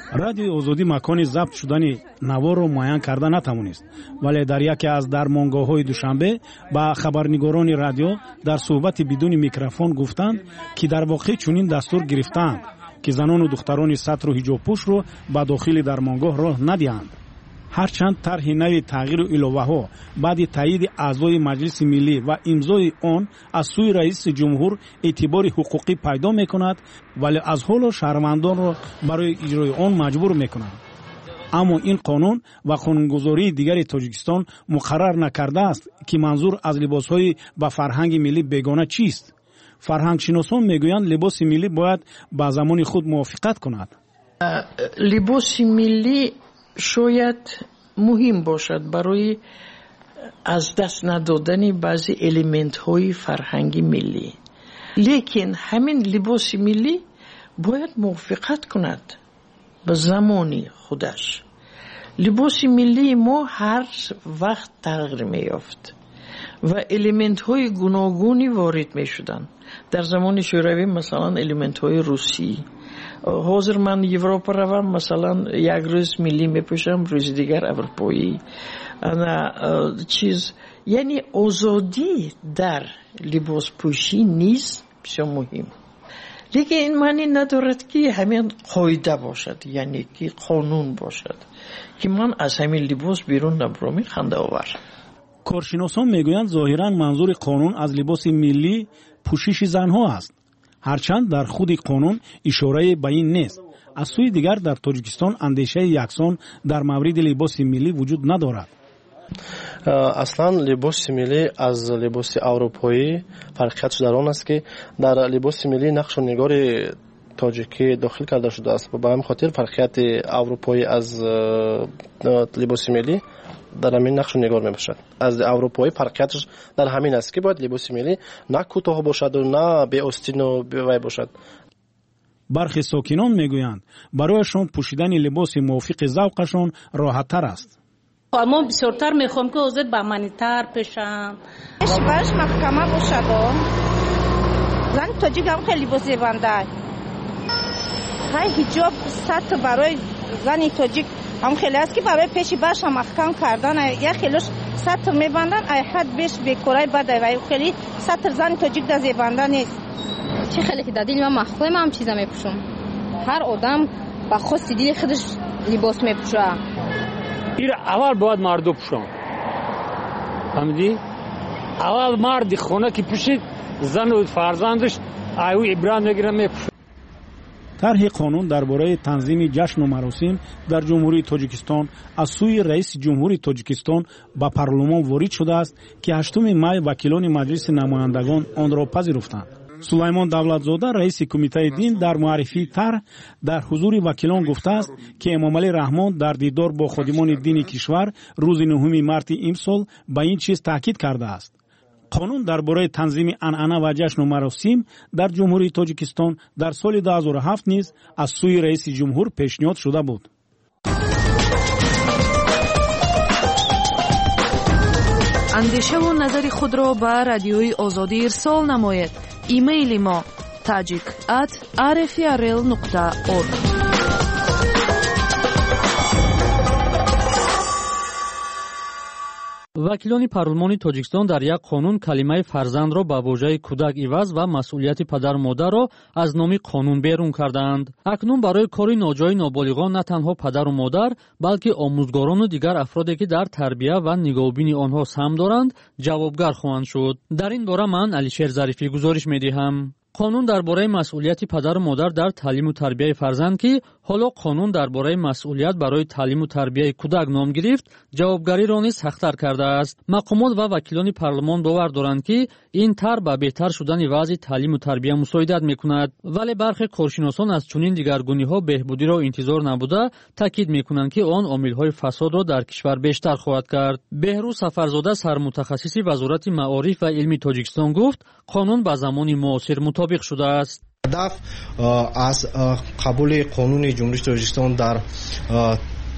радиои озодӣ макони забт шудани наворро муайян карда натавонист, вале дар яке аз дармонгоҳҳои душанбе ба хабарнигорони радио дар суҳбати бидуни микрофон гуфтанд, ки дар воқеъ чунин дастур гирифтаанд, ки занону духтарони сатру ҳиҷобпӯшро ба дохили дармонгоҳ роҳ надиҳанд. ҳарчанд тарҳи нави тағйиру иловаҳо баъди таъиди аъзои маҷлиси миллӣ ва имзои он аз сӯи раиси ҷумҳур эътибори ҳуқуқӣ пайдо мекунад, вале аз ҳоло шаҳрвандонро барои иҷрои он маҷбур мекунад. аммо ин қонун ва қонунгузории дигари Тоҷикистон муқаррар накардааст, ки манзур аз либосҳои ба фарҳанги миллӣ бегона чист. фарҳангшиносон мегӯянд либоси миллӣ бояд ба замони худ мувофиқат кунад. либоси миллӣ шояд муҳим бошад барои аз даст надодани баъзе элементҳои фарҳанги миллӣ, лекин ҳамин либоси миллӣ бояд мувофиқат кунад ба замони худаш. либоси миллии мо ҳар вақт тағйир меёфт ва элементҳои гуногуни ворид мешуданд. дар замони шӯравӣ масалан элементҳои русӣ. ҳозир ман Европа равам, масалан як рӯз миллӣ мепӯшам, рӯзи дигар аврупоӣ. ана чиз яъне озодӣ дар либоспӯшӣ низ бисёр муҳим. лекин ин маънӣ надорад ки ҳамин қоида бошад, яъне ки қонун бошад, ки ман аз ҳамин либос берун набуромӣ хандаовар. коршиносон мегӯянд зоҳиран манзури қонун аз либоси миллӣ пӯшиши занҳо аст, ҳарчанд дар худи қонун ишорае ба ин нест. аз сӯи дигар дар Тоҷикистон андешаи яксон дар мавриди либоси миллӣ вуҷуд надорад. аслан либоси миллӣ аз либоси аврупоӣ фарқиятш дар он аст, ки дар либоси миллӣ нақшу нигори тоҷикӣ дохил карда шудааст. ба ҳамин хотир фарқияти аврупоӣ аз либоси миллӣ дар ҳамин нақшу нигор мебошад. аз аврупоӣ фарқиятш дар ҳамин аст, ки бояд либоси миллӣ на кӯтоҳ бошаду на беостину бевай бошад. бархи сокинон мегӯянд барояшон пӯшидани либоси мувофиқи завқашон роҳаттар аст. ما بسیارتر میخوام که اوزد با منیتر پیشم باش محکمه باشد. زن تاجیک هم خیلی با زیبنده های حجاب سطح برای زن تاجیک هم خیلی است که برای پیشی باش هم محکم کردن یا خیلیش سطح میبندن ای حد بیش بیکورای بده و خیلی سطح زن تاجیک در زیبنده نیست. چی خیلی که دادیل من مخفه من هم چیزا میپوشم. هر آدم با خود دیل خودش لباس میپوشه. این اول باید مردو پوشن. فهمیدی؟ اول مرد خونه که پوشید زن و فرزندش ایو ابرام میگیرن میپوشن. طرح قانون درباره تنظیم جشن و مراسم در جمهوری تاجیکستان از سوی رئیس جمهوری تاجیکستان با پارلمان وارد شده است که هشتم می وکیلان مجلس نمایندگان آن را پذیرفتند. سلیمان давлатзода раиси кумитаи дин дар муаррифии тарҳ дар ҳузури вакилон гуфтааст ки эмомалӣ раҳмон дар дидор бо ходимони дини кишвар рӯзи нӯҳуми марти имсол ба ин чиз таъкид кардааст. қонун дар бораи танзими анъана ва ҷашну маросим дар ҷумҳурии тоҷикистон дар соли ду ҳазору ҳафт низ аз сӯи раиси ҷумҳур пешниҳод шуда буд. андешаву назари худро ба радиои озодӣ ирсол намоед. ایمیل ما tajik at r f r l نقطه org. вакилони парлумони тоҷикистон дар як қонун калимаи фарзандро ба воҷаи кӯдак иваз ва масъулияти падару модарро аз номи қонун берун карданд. акнун барои кори ноҷои ноболиғон на танҳо падару модар, балки омӯзгорону дигар афроде ки дар тарбия ва нигоҳубини онҳо саҳм доранд, ҷавобгар хоҳанд шуд. дар ин бора ман Алишер Зарифӣ гузориш медиҳам. қонун дар бораи масъулияти падару модар дар таълиму тарбияи фарзанд ки ҳоло қонун дар бораи масъулият барои таълиму тарбияи кӯдак ном гирифт, ҷавобгариро низ сахттар кардааст. мақомот ва вакилони парлумон бовар доранд ки ин тар ба беҳтар шудани вазъи таълиму тарбия мусоидат мекунад, вале бархе коршиносон аз чунин дигаргуниҳо беҳбудиро интизор набуда таъкид мекунанд ки он омилҳои фасодро дар кишвар бештар хоҳад кард. беҳрӯз Сафарзода, сармутахассиси Вазорати маориф ва илми Тоҷикистон гуфт, қонун ба замони муосир мутобиқ шудааст. ҳадаф аз қабули қонуни ҷумҳурии Тоҷикистон дар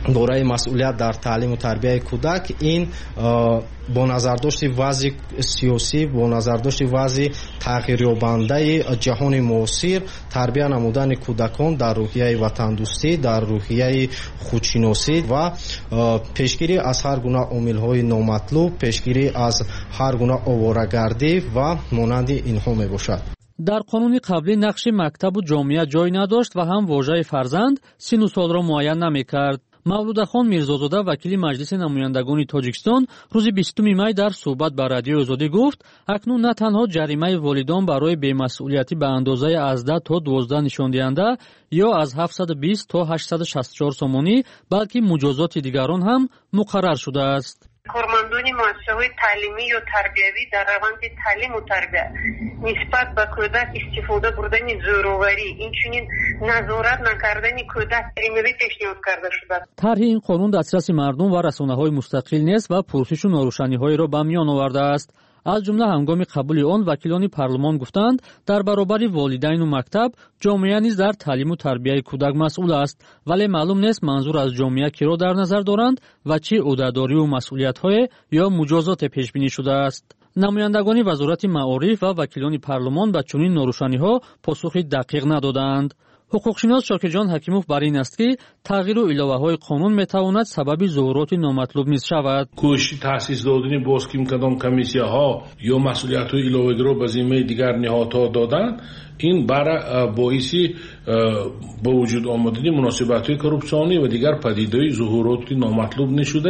бораи масъулият дар таълиму тарбияи кӯдак ин бо назардошти вазъи сиёсӣ бо назардошти вазъи тағйирёбандаи ҷаҳони муосир тарбия намудани кӯдакон дар рӯҳияи ватандӯстӣ дар рӯҳияи худшиносӣ ва пешгирӣ аз ҳар гуна омилҳои номатлуб пешгирӣ аз ҳар гуна оварагардӣ ва монанди инҳо мебошад. дар қонуни қаблӣ нақши мактабу ҷомеа ҷой надошт ва ҳам вожаи фарзанд сину солро муайян намекард. мавлудахон мирзозода вакили маҷлиси намояндагони тоҷикистон рӯзи бистуми май дар суҳбат ба радиои озодӣ гуфт акнун на танҳо ҷаримаи волидон барои бемасъулиятӣ ба андозаи аз даҳ то дувоздаҳ нишондиҳанда ё аз ҳафтсаду бист то ҳаштсаду шасту чор сомонӣ балки муҷозоти дигарон ҳам муқаррар шудааст. кормандони муассисаҳои таълимӣ ё тарбиявӣ дар раванди таълиму тарбия нисбат ба кӯдак истифода бурдани зӯроварӣ инчунин назорат накардани кӯдак ҷаримавӣ пешниҳод карда шудааст. тарҳи ин қонун дастраси мардум ва расонаҳои мустақил нест ва пурсишу норӯшаниҳоеро ба миён овардааст. аз ҷумла ҳангоми қабули он вакилони парлумон гуфтанд дар баробари волидайну мактаб ҷомеа низ дар таълиму тарбияи кӯдак масъул аст, вале маълум нест манзур аз ҷомеа киро дар назар доранд ва чӣ ӯҳдадорию масъулиятҳое ё муҷозоте пешбинӣ шудааст. намояндагони вазорати маориф ва вакилони парлумон ба чунин норӯшаниҳо посухи дақиқ надоданд. ҳуқуқшинос Шокирҷон Ҳакимов бар ин аст ки тағйиру иловаҳои қонун метавонад сабаби зуҳуроти номатлуб низ шавад. кӯшиши таъсис додани боз ки кадом комиссияҳо ё масъулиятҳои иловагиро ба зиммаи дигар ниҳодҳо доданд ин бара боиси ба вуҷуд омадани муносибатҳои коррупсионӣ ва дигар падидаҳои зуҳуроти номатлуб нишуда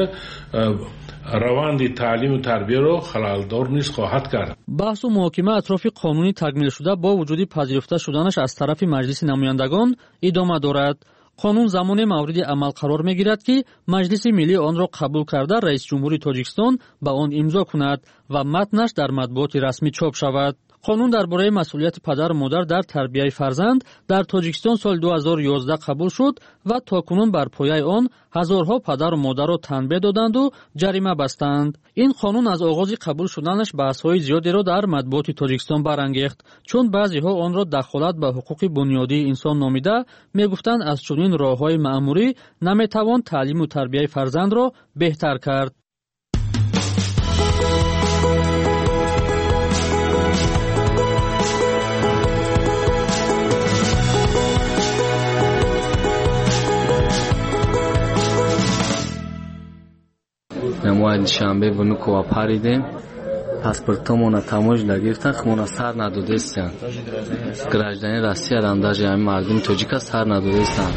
раванди таълиму тарбияро халалдор низ хоҳад кард. баҳсу муҳокима атрофи қонуни такмилшуда бо вуҷуди пазируфта шуданаш аз тарафи маҷлиси намояндагон идома дорад. қонун замоне мавриди амал қарор мегирад ки маҷлиси миллӣ онро қабул карда раисҷумҳури тоҷикистон ба он имзо кунад ва матнаш дар матбуоти расмӣ чоп шавад. қонун дар бораи масъулияти падару модар дар тарбияи фарзанд дар тоҷикистон соли ду ҳазору ёздаҳ қабул шуд ва токунун бар пояи он ҳазорҳо падару модарро танбеҳ доданду ҷарима бастанд. ин қонун аз оғози қабул шуданаш баҳсҳои зиёдеро дар матбуоти тоҷикистон барангехт, чун баъзеҳо онро дахолат ба ҳуқуқи бунёдии инсон номида мегуфтанд аз чунин роҳҳои маъмурӣ наметавон таълиму тарбияи фарзандро беҳтар кард. ما شنبه و نکو و پریدیم پاسپورتمون تموج لگیرتن خمون سر ندودستن گراجدانی روسیه رانداج یعنی مردم توجیک سر ندودستن.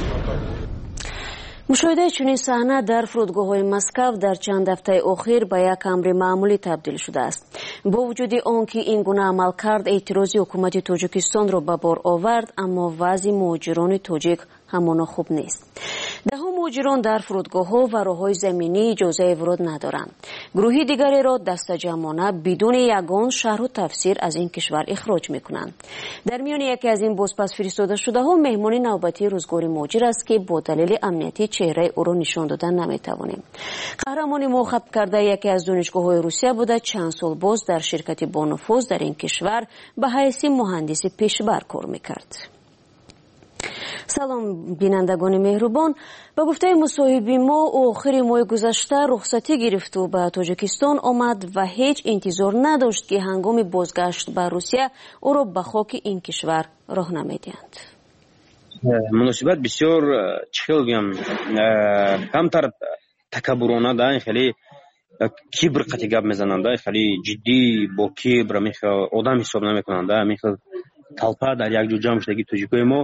мушоҳидаи чунин саҳна дар фурудгоҳҳои Москав дар чанд ҳафтаи охир ба як амри маъмулӣ табдил шудааст. бо вуҷуди он ки ин гуна амалкард эътирози ҳукумати Тоҷикистонро ба бор овард, аммо вазъи муҳоҷирони тоҷик ҳамоно хуб нест. даҳҳо муҳоҷирон дар фурудгоҳҳо ва роҳҳои заминӣ иҷозаи вород надоранд. гурӯҳи дигареро дастаҷамона бидуни ягон шарҳу тафсир аз ин кишвар ихроҷ мекунанд. дар миёни яке аз ин бозпасфиристодашудаҳо меҳмони навбатии рӯзгори муҳоҷир аст ки бо далели амнияти чеҳраи ӯро нишон додан наметавонем. қаҳрамони мо хаб карда яке аз донишгоҳҳои Русия буда чанд сол боз дар ширкати бонуфуз дар ин кишвар ба ҳайси муҳандиси пешбар кор мекард. салом бинандагони меҳрубон, ба гуфтаи мусоҳиби мо охири моҳи гузашта рухсатӣ гирифту ба Тоҷикистон омад ва ҳеҷ интизор надошт ки ҳангоми бозгашт ба Русия ӯро ба хоки ин кишвар роҳ намедиҳанд. муносибат бисёр чӣ хел гӯям камтар такаббурона да хеле кибр қати гап мезананд, хеле ҷиддӣ бо кибр одам ҳисоб намекунанд. михел талпа дар як ҷо ҷамъ шудагӣ тоҷикои мо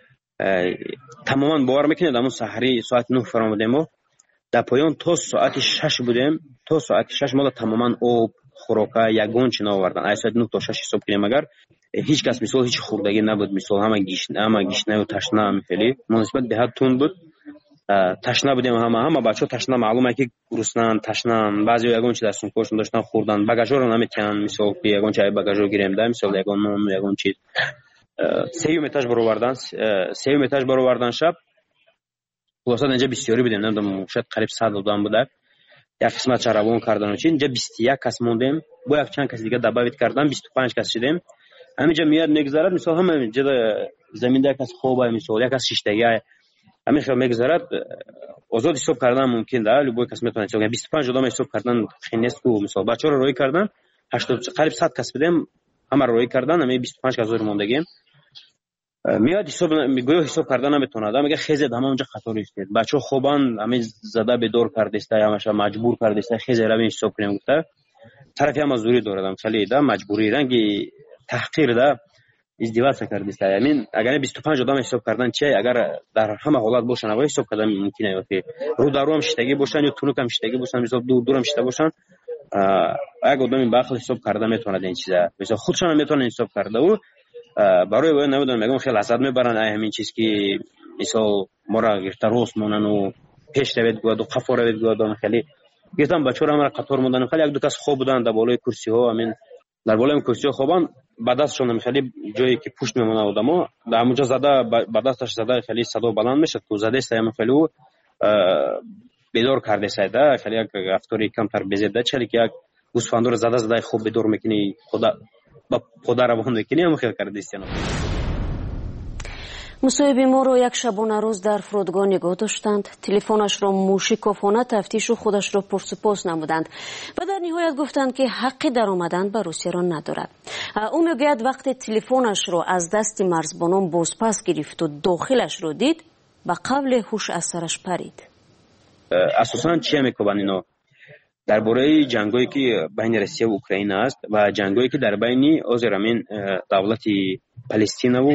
тамоман бовар мекунед амон саҳри соати нӯҳ фаромудем мо дар поён то соати шаш будем, то соати шаш мо тамоман об хӯрока ягон чӣ наовардан. аз соати нӯҳ то шаш ҳисоб кунем агар ҳеҷ кас мисол ҳеҷ хӯрдагӣ набуд, мисол ҳама гишнаю ташна мехели муносибат беҳад тунд буд. ташна будем, ҳама ҳама бачаҳо ташна, маълуме ки гуруснан, ташнан, баъзеҳо ягон чиз дар сумкаҳошон доштан хӯрдан, багажҳоро наметиҳанд, мисол ки ягон чиз багажҳо гирем да, мисол ягон нон, ягон чиз сеюм этаж баровардан, сеюм этаж баровардан шаб хулоса инҷа бисёрӣ будем, надам шояд қариб сад одам буда, як қисматша равон кардан чи инҷа бисту як кас мондем, бо як чанд каси дига дабавит кардан бисту панҷ кас шудем. ҳаминҷа миёяд мегузарад, мисол ҳама ҷода заминда як кас хобай, мисол як кас шиштагӣ همین خیلی میگذارد آزاد حساب کردن ممکن ده любой کس میتونه حساب کنه. بیست و پنج آدم حساب کردن خیلی نیست که مثلا بچه‌ها رو روی کردن هشتاد قریب صد کس بدیم همه رو روی کردن همین بیست و پنج کس رو موندگیم میاد حساب میگوید حساب کردن نمیتونه میگه خیزه همه اونجا خطا است بچه‌ها خوبان همین زده به دور کرده است یا همش مجبور کرده است خیزه رو حساب کنیم گفته طرفی هم مزدوری دارم خیلی ده مجبوری رنگی تحقیر ده ازدواج کرده است همین اگر بیست و پنج آدم حساب کردن چه اگر در همه حالت باشن اول حساب کردن ممکنه که رو درو هم شتگی باشن یا تونوک هم شتگی باشن مثلا دور دور هم شتگی باشن اگه آدم باخل حساب کرده میتونه این چیزا مثلا خودشون میتونن حساب کرده و برای وای نمیدونم میگم خیلی حسد میبرن همین چیز که مثلا ما را گرفته روز مونن و پیش روید گواد و قفا روید گواد خیلی گفتم بچه‌ها هم قطار موندن خیلی یک دو کس خوب بودن در بالای کرسی ها همین در بالای کرسی ها خوبان بعد ازشون خیلی جایی که پشت میمونه آدمو در اونجا زده بعد ازش زده خیلی صدا بلند میشه تو زده است هم خیلی بیدار کرده سایده خیلی یک رفتاری کمتر بزده چلی که یک گوسفندور زده زده خوب بیدار میکنی خدا با خدا روان میکنی هم خیلی کرده است. مصاحبه ما رو یک شبانه روز در فرودگاه نگاه داشتند. تلفنش را موشکافانه تفتیش و خودش را پرسپوس نمودند و در نهایت گفتند که حق در آمدن به روسیه را ندارد. او میگوید وقتی تلفنش را از دست مرزبانان بازپس گرفت و داخلش را دید به قبل هوش از سرش پرید. اساساً چی میگن اینا درباره جنگایی که بین روسیه و اوکراین است و جنگایی که در بین آذربایجان دولت فلسطین و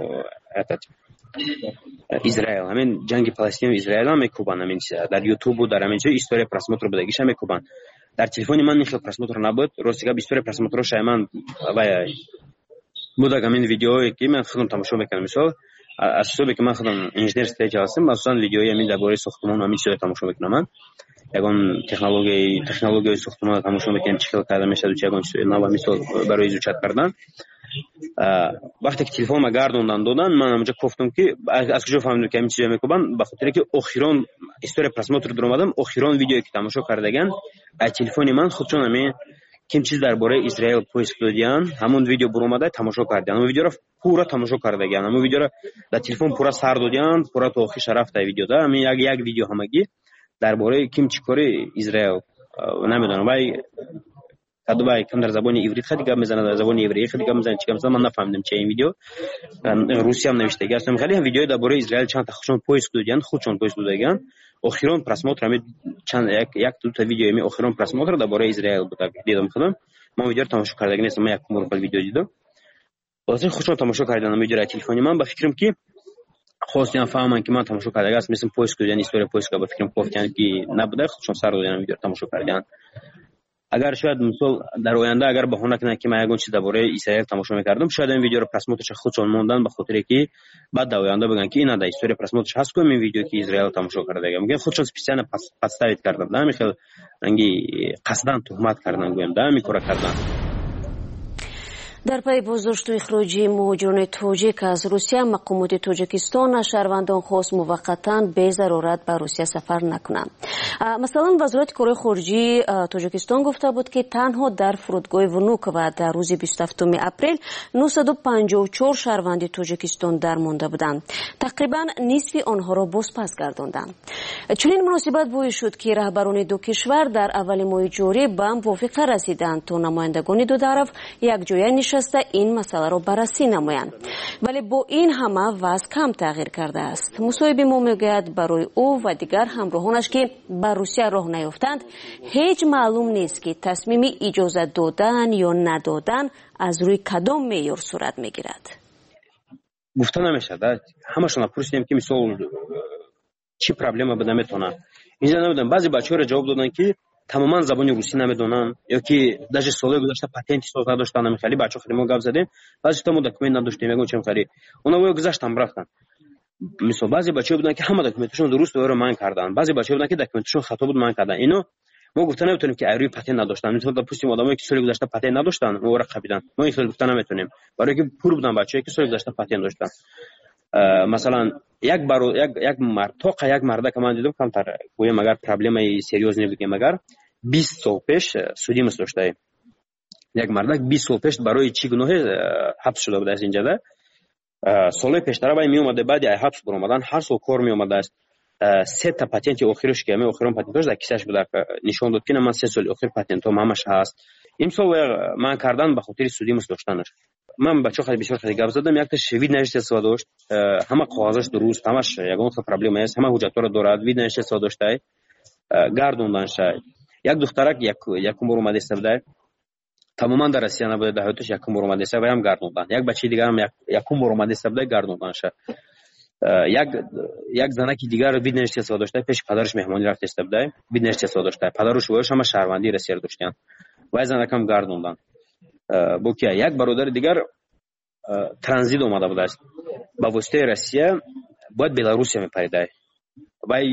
اسرائیل همین جنگ فلسطین و اسرائیل هم میکوبن همین در یوتیوب و در همین چه استوری پراسموتر بدگیش هم میکوبن در تلفن من خیلی پراسموتر نبود روسیه استوری پراسموتر شایمان و بودم همین ویدیویی که من خودم تماشا میکنم مثلا از صبح که من خودم انجینر استیج هستم مثلا ویدیویی همین درباره ساختمان همین چیزا تماشا میکنم من یگان تکنولوژی تکنولوژی ساختمان تماشا میکنم چیکار کرده میشه و چگونه چیزا نو مثلا برای ایجاد کردن وقتی که تلفن ما گردوندن دادن من اونجا گفتم که از کجا فهمیدم که همین چیزا میکنن به خاطر که اخیران استوری پراسموتر در اومدم اخیران ویدیویی که تماشا کردگان از تلفن من خودشون همین کیم چیز درباره اسرائیل پوست دادن همون ویدیو بر اومده تماشا کردن اون ویدیو رو پورا تماشا کردگان همون ویدیو رو در تلفن پورا سر دادن پورا تا آخرش رفت ویدیو ده همین یک یک ویدیو همگی درباره کیم چیکاره اسرائیل نمیدونم وای کدو وای کم در زبان عبری خیلی گپ میزنه در زبان عبری خیلی گپ میزنه چیکار مثلا من نفهمیدم چه این ویدیو روسی هم نوشته گفتم خیلی هم ویدیو درباره اسرائیل چند تا خودشون پوست دادن خودشون پوست دادن اخیران پراسموتر می چند یک یک دو تا ویدیو می اخیران پراسموتر درباره اسرائیل بود دیدم خودم ما ویدیو تماشا کردم نیستم من یک مورد ویدیو دیدم واسه خودشون تماشا کردن ویدیو را تلفنی من با فکرم که خواستم فهمم که من تماشا کردم است مثل پوست دادن استوری پوست که با فکرم گفتن که نبوده خودشون سر دادن ویدیو تماشا کردن اگر شاید مثلا در آینده اگر بهونه کنه که من یگان چیز درباره اسرائیل تماشا می‌کردم شاید این ویدیو رو پراسموترش خودشون موندن به خاطر که بعد در آینده بگن که اینا در استوری پراسموترش هست که این ویدیو که اسرائیل تماشا کرده میگن خودشون اسپیسیال پس پستاویت کردن نه میخواد رنگی قصدن تهمت کردن گویم ده میکره کردن. در پی بازداشت و اخراج مهاجران تاجیک از روسیه مقامات تاجیکستان شهروندان خواست موقتا به ضرورت به روسیه سفر نکنند. مثلا وزارت کارهای خارجه تاجیکستان گفته بود که تنها در فرودگاه ونوک و در روز بیست و هفتم اپریل نهصد و پنجاه و چهار شهروند تاجیکستان درمانده بودند. تقریبا نصف آنها را بازپس گرداندند. چنین مناسبت باعث شد که رهبران دو کشور در اول ماه جاری به موافقه رسیدند تا نمایندگان دو طرف یک جای نشسته این مسئله را بررسی نمایند. ولی با این همه وضع کم تغییر کرده است. مصاحبه ما میگوید برای او و دیگر همراهانش که بر روسیه راه نیفتند هیچ معلوم نیست که تصمیم اجازه دادن یا ندادن از روی کدام معیار صورت میگیرد. گفته نمیشه ده همشون پرسیدیم که مثلا چی پرابلم بده میتونه اینجا نمیدونم بعضی بچه‌ها را جواب دادن که تماما زبان روسی نمیدونن یا که داش سال گذشته پاتنتی ساز نداشتن میخوالی بچه‌ها خیلی ما گپ زدیم بعضی تا ما دکمنت نداشتیم میگم چه میخواری اونا وای گذاشتم رفتن مثلا بعضی بچه‌ها بودن که همه دکمنتشون درست رو من کردن بعضی بچه‌ها بودن که دکمنتشون خطا بود من کردن اینو ما گفتن نمیتونیم که ایروی پاتنت نداشتن مثلا تا پوستیم آدمایی که سال گذشته پاتنت نداشتن ما ورق خبیدن ما این سال گفتن نمیتونیم برای که پور بودن بچه‌ای که سال گذشته پاتنت داشتن مثلا یک بار یک یک مرد تا یک مرد که من دیدم کمتر گویم اگر پرابلمی سریوز نبودیم اگر بیست سال پیش سودی مس داشته یک مرد بیست سال پیش برای چی گناه حبس شده بود از اینجا ده солҳои пештара бай меомаде баъди ай ҳабс баромадан ҳар сол кор меомадааст. се та патенти охираш ки ҳамаи охирон патентош дар кисаш буда нишон дод ки ман се соли охир патентом ҳамаш ҳаст. имсол ман кардан ба хотири судимус доштанаш. ман бачаҳо хеле бисёр хеле гап задам. якташ вид навиштества дошт, ҳама қоғозаш дуруст, ҳамаш ягон хел проблема нест, ҳама ҳуҷҷатҳоро дорад, вид навиштества доштаи гардонданшай. як духтарак якум бор омадеста будай, тамоман дар Россия набуде, дар ҳаёташ якум бор омадеста ва ҳам гардондан. як бачаи дигарам якум бор омадеста будай, гардонданша. як як занаки дигар вид навиштества доштаи пеши падараш меҳмонӣ рафтеста будай, вид навиштества доштаи падару шӯҳояш ҳама шаҳрвандии Россияро доштанд. вай занакам гардондан. бо ки як бародари дигар транзит омада будааст. ба воситаи Россия бояд Беларусия мепаридай. вай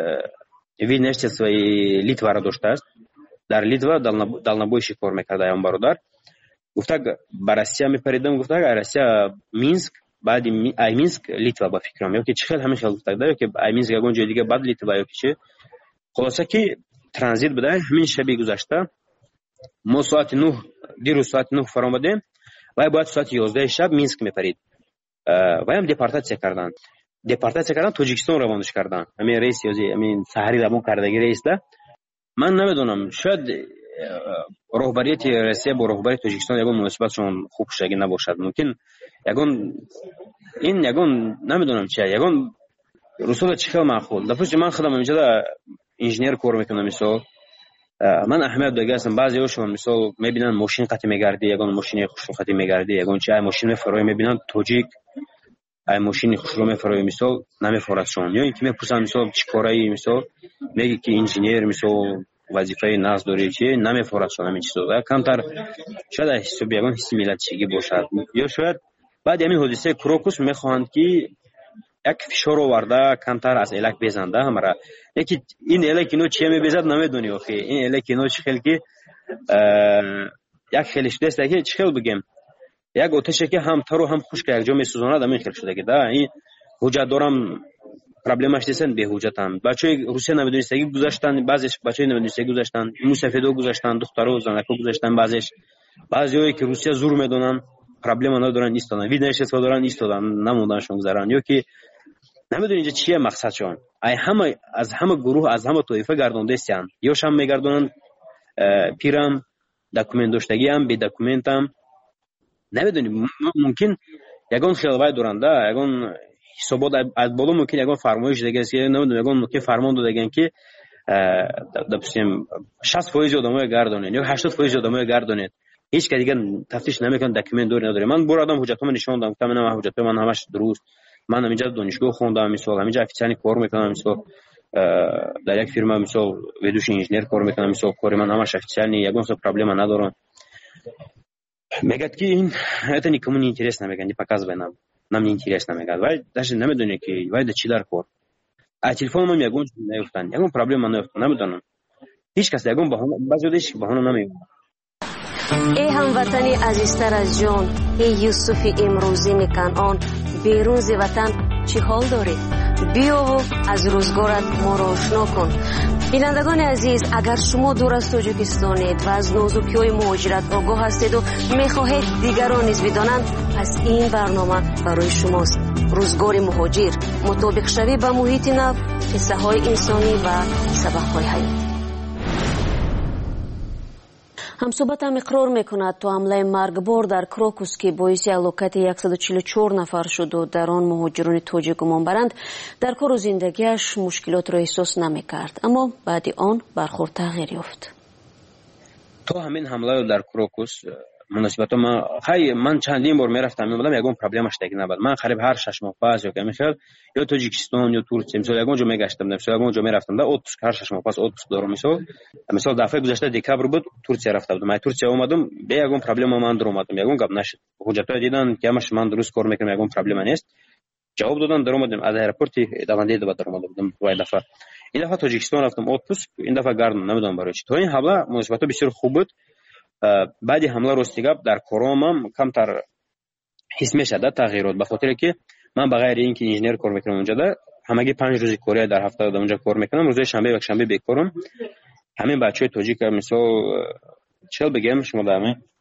вид навиштествои Литваро доштааст. дар Литва далнабойши кор мекарда он бародар. гуфтак ба Россия мепаридам, гуфтак ай Россия Минск, баъди ай Минск Литва ба фикрам, ёки чӣ хел ҳамин хел гуфтак да, ёки ай Минск ягон ҷои дига баъд Литва ёки чӣ. хулоса ки транзит будай. ҳамин шаби гузашта мо соати нӯҳ дирӯз соати нӯҳ фаромадем, вай бояд соати ёздаҳи шаб Минск мепарид. вайам депортатсия кардан. депортатсия кардан, Тоҷикистон равонаш кардан. ҳамин рейс ёзи ҳамин саҳари равон кардаги рейсда. ман намедонам, шояд роҳбарияти Россия бо роҳбари Тоҷикистон ягон муносибатшон хуб шудаги набошад. мумкин ягон ин ягон намедонам чия, ягон русола чӣ хел маъқул. допустим ман худам инҷода инженер кор мекунам, мисол ман аҳамият дода ҳастам. баъзеҳошон мисол мебинанд мошин қатъи мегарди, ягон мошини хушрӯ қатъи мегарди, ягон чи ай мошин мефароӣ, мебинанд тоҷик ай мошини хушрӯ мефароӣ, мисол намефорадшон. ё ин ки мепурсанд мисол чӣ кораи, мисол меги ки инженер, мисол вазифаи нағз дори, чи намефорадшон ҳамин чизо. камтар шояд аз ҳисоби ягон ҳисси миллатчигӣ бошад. ё шояд баъди ҳамин ҳодисаи Крокус мехоҳанд ки як фишор оварда камтар аз элак безанда ҳамара. яки ин элак ино чия мебезад намедонӣ. охи ин элак ино чӣ хел ки як хеле шудаст, яки чӣ хел бигем, як оташе ки ҳам тару ҳам хушка якҷо месӯзонад, ҳамин хел шудаги да. ин ҳуҷҷат дорам, проблемаш дестан беҳуҷҷатам. бачаи Русия намедонистагӣ гузаштанд, баъзеш бачаи намедонистагӣ гузаштанд, мусафедо гузаштанд, духтаро занако гузаштанд, баъзеш баъзеое ки Русия зур медонанд, проблема надоранд, истодан, вид навиштества доранд, истодан, намонданшон гузаранд. ё ки намедонӣ инҷа чия мақсадшон. ай ҳама аз ҳама гурӯҳ, аз ҳама тоифа гардондестиянд. ёшам мегардонанд, пирам, документ доштагиам, бедокументам. намедонӣ, мумкин ягон хелвай доранд да, ягон ҳисобот аз боло мумкин ягон фармоиш дагест, намедонам, ягон мумкин фармон додаган ки допустим шаст фоизи одамоя гардонед ё ҳаштод фоизи одамоя гардонед. ҳеҷ кас дигар тафтиш намекунад, документ дори надори. ман бор одам ҳуҷҷатҳомо нишон дадам, гуфтам ина ҳуҷҷатҳои ман ҳамаш дуруст. ман ҳаминҷа донишгоҳ хондам, мисол ҳаминҷа официални кор мекунам, мисол дар як фирма мисол ведущий инженер кор мекунам, мисол кори ман ҳамаш официални, ягон со проблема надорам. мегӯяд ки ин это никому не интересно, мегӯяд не показывай нам, нам не интересно, мегӯяд. вай даже намедонӣ ки вай да чӣ дар кор. а телефоном ҳам ягон чиз наёфтанд, ягон проблема наёфтанд, намедонам. ҳеҷ кас ягон баҳона, баъзеҳо ҳеҷ баҳона намеёфтанд. ای هموطنی عزیزتر از جان، ای یوسف امروزی مکنعان، بیرون ز وطن چه حال داری؟ بیا و از روزگارت ما را آشنا کن. بینندگان عزیز، اگر شما دور از تاجیکستانید و از نازکی‌های مهاجرت آگاه هستید و می‌خواهید دیگران نیز بدانند، پس این برنامه برای شماست. روزگار مهاجر، مطابق شوی با محیط نو، قصه‌های انسانی و سبق‌های حیاتی. ҳамсӯҳбатам иқрор мекунад то ҳамлаи маргбор дар Крокус ки боиси ҳалокати яксад و چهل و چهار нафар шуду дар он муҳоҷирони тоҷик гумонбаранд, дар кору зиндагиаш мушкилотро эҳсос намекард, аммо баъди он бархурд тағйир ёфт. то ҳамин ҳамларо дар Крокус муносибатам хай ман чандин бор мерафтам, мебудам, ягон проблема штаги набуд. ман қариб ҳар шаш моҳ пас ё камин хел ё Тоҷикистон ё Турсия, мисол ягон ҷо мегаштам, мисол ягон ҷо мерафтам да отпуск, ҳар шаш моҳ пас отпуск дорам. мисол мисол дафъаи гузашта декабр буд, Турсия рафта будам. ай Турсия омадам, бе ягон проблема ман даромадам, ягон гап нашуд. ҳуҷҷатҳои дидан ки ҳамаш ман дуруст кор мекунам, ягон проблема нест. ҷавоб додан, даромадем. аз аэропорти давандеда даромада будам вай дафъа. ин дафъа Тоҷикистон рафтам отпуск, ин дафъа гардон, намедонам барои чӣ. то ин ҳамла муносибатҳо бисёр хуб буд. баъди ҳамла рости гап дар коромам камтар ҳис мешуда тағйирот, ба хотире ки ман ба ғайри ин ки инженер кор мекунам онҷода, ҳамаги панҷ рӯзи кория дар ҳафта дар онҷа кор мекунам. рӯзои шанбе ва якшанбе бекорам. ҳамин бачаҳои тоҷик мисол чел бигем шумо дар ҳамин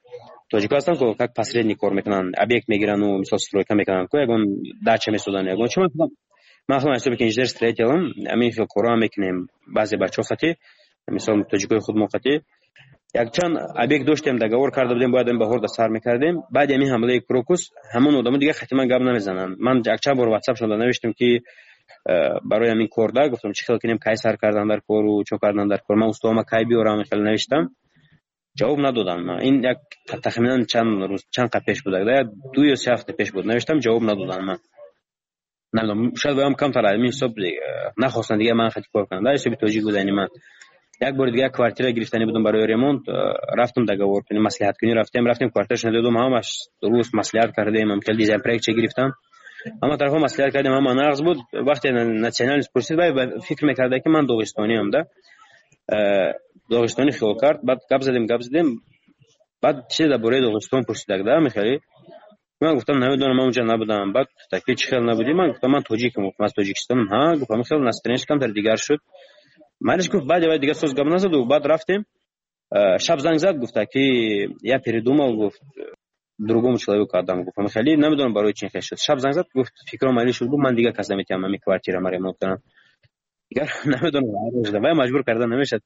тоҷикҳо ҳастанд ки как посредник кор мекунанд, объект мегирану мисол стройка мекунанд ки ягон дача месозанд, ягон чӣ ман худам ҳасоб ки инженер строителам амин хел корам мекунем. Баъзе бачаҳо хати мисол тоҷикҳои худ мо хати якчанд объект доштем, договор карда будем, бояд баҳорда сар мекардем. Баъди амин ҳамлаи крокус ҳамон одамо дига хати ман гап намезананд. Ман якчанд бор ватсап шуда навиштам ки барои амин корда гуфтам чӣ хел кунем, кай сар кардан дар кору чо кардан дар кор, ман устома кай биёрам, хел навиштам. ҷавоб надодам. Ин як тахминан чанд рӯз чанд қа пеш буд, ду ё се ҳафта пеш буд, навиштам, ҷавоб надодам. Ман намедонам, шояд боям камтар амин ҳисоб нахостан дига ман хати кор кунам. дар ҳисоби тоҷик будани ман як бор дига квартира гирифтани будам барои ремонт, рафтам договор кунем, маслиҳаткунӣ рафтем, рафтем квартирашон додам, ҳамаш дуруст маслиҳат кардем, ҳам дизайн проектча гирифтам. ҳама тарафо маслиҳат кардем, ҳама нағз буд. вақте националист пурсид, бай фикр мекарда ки ман доғистониам да. доғистони хиёл кард, баъд гап задем, гап задем, баъд чизе дар бораи доғистон пурсидак да Михаил. Ман гуфтам намедонам, ман унҷа набудам. Баъд таки чӣ хел набудӣ? Ман гуфтам ман тоҷикам, гуфтам аз Тоҷикистонам. Ҳа, гуфтам хел настроенияш камтар дигар шуд. Майнаш гуфт, баъд я дига соз гап назаду. Баъд рафтем, шаб занг зад, гуфта ки я передумал, гуфт другому человеку отдам. Гуфтам Михаил, намедонам барои чӣ хел шуд. Шаб занг зад, гуфт фикрам майли шуд, гуфт ман дига кас наметавонам ин квартирама ремонт кунам. Дигар намедонам, вай маҷбур карда намешад.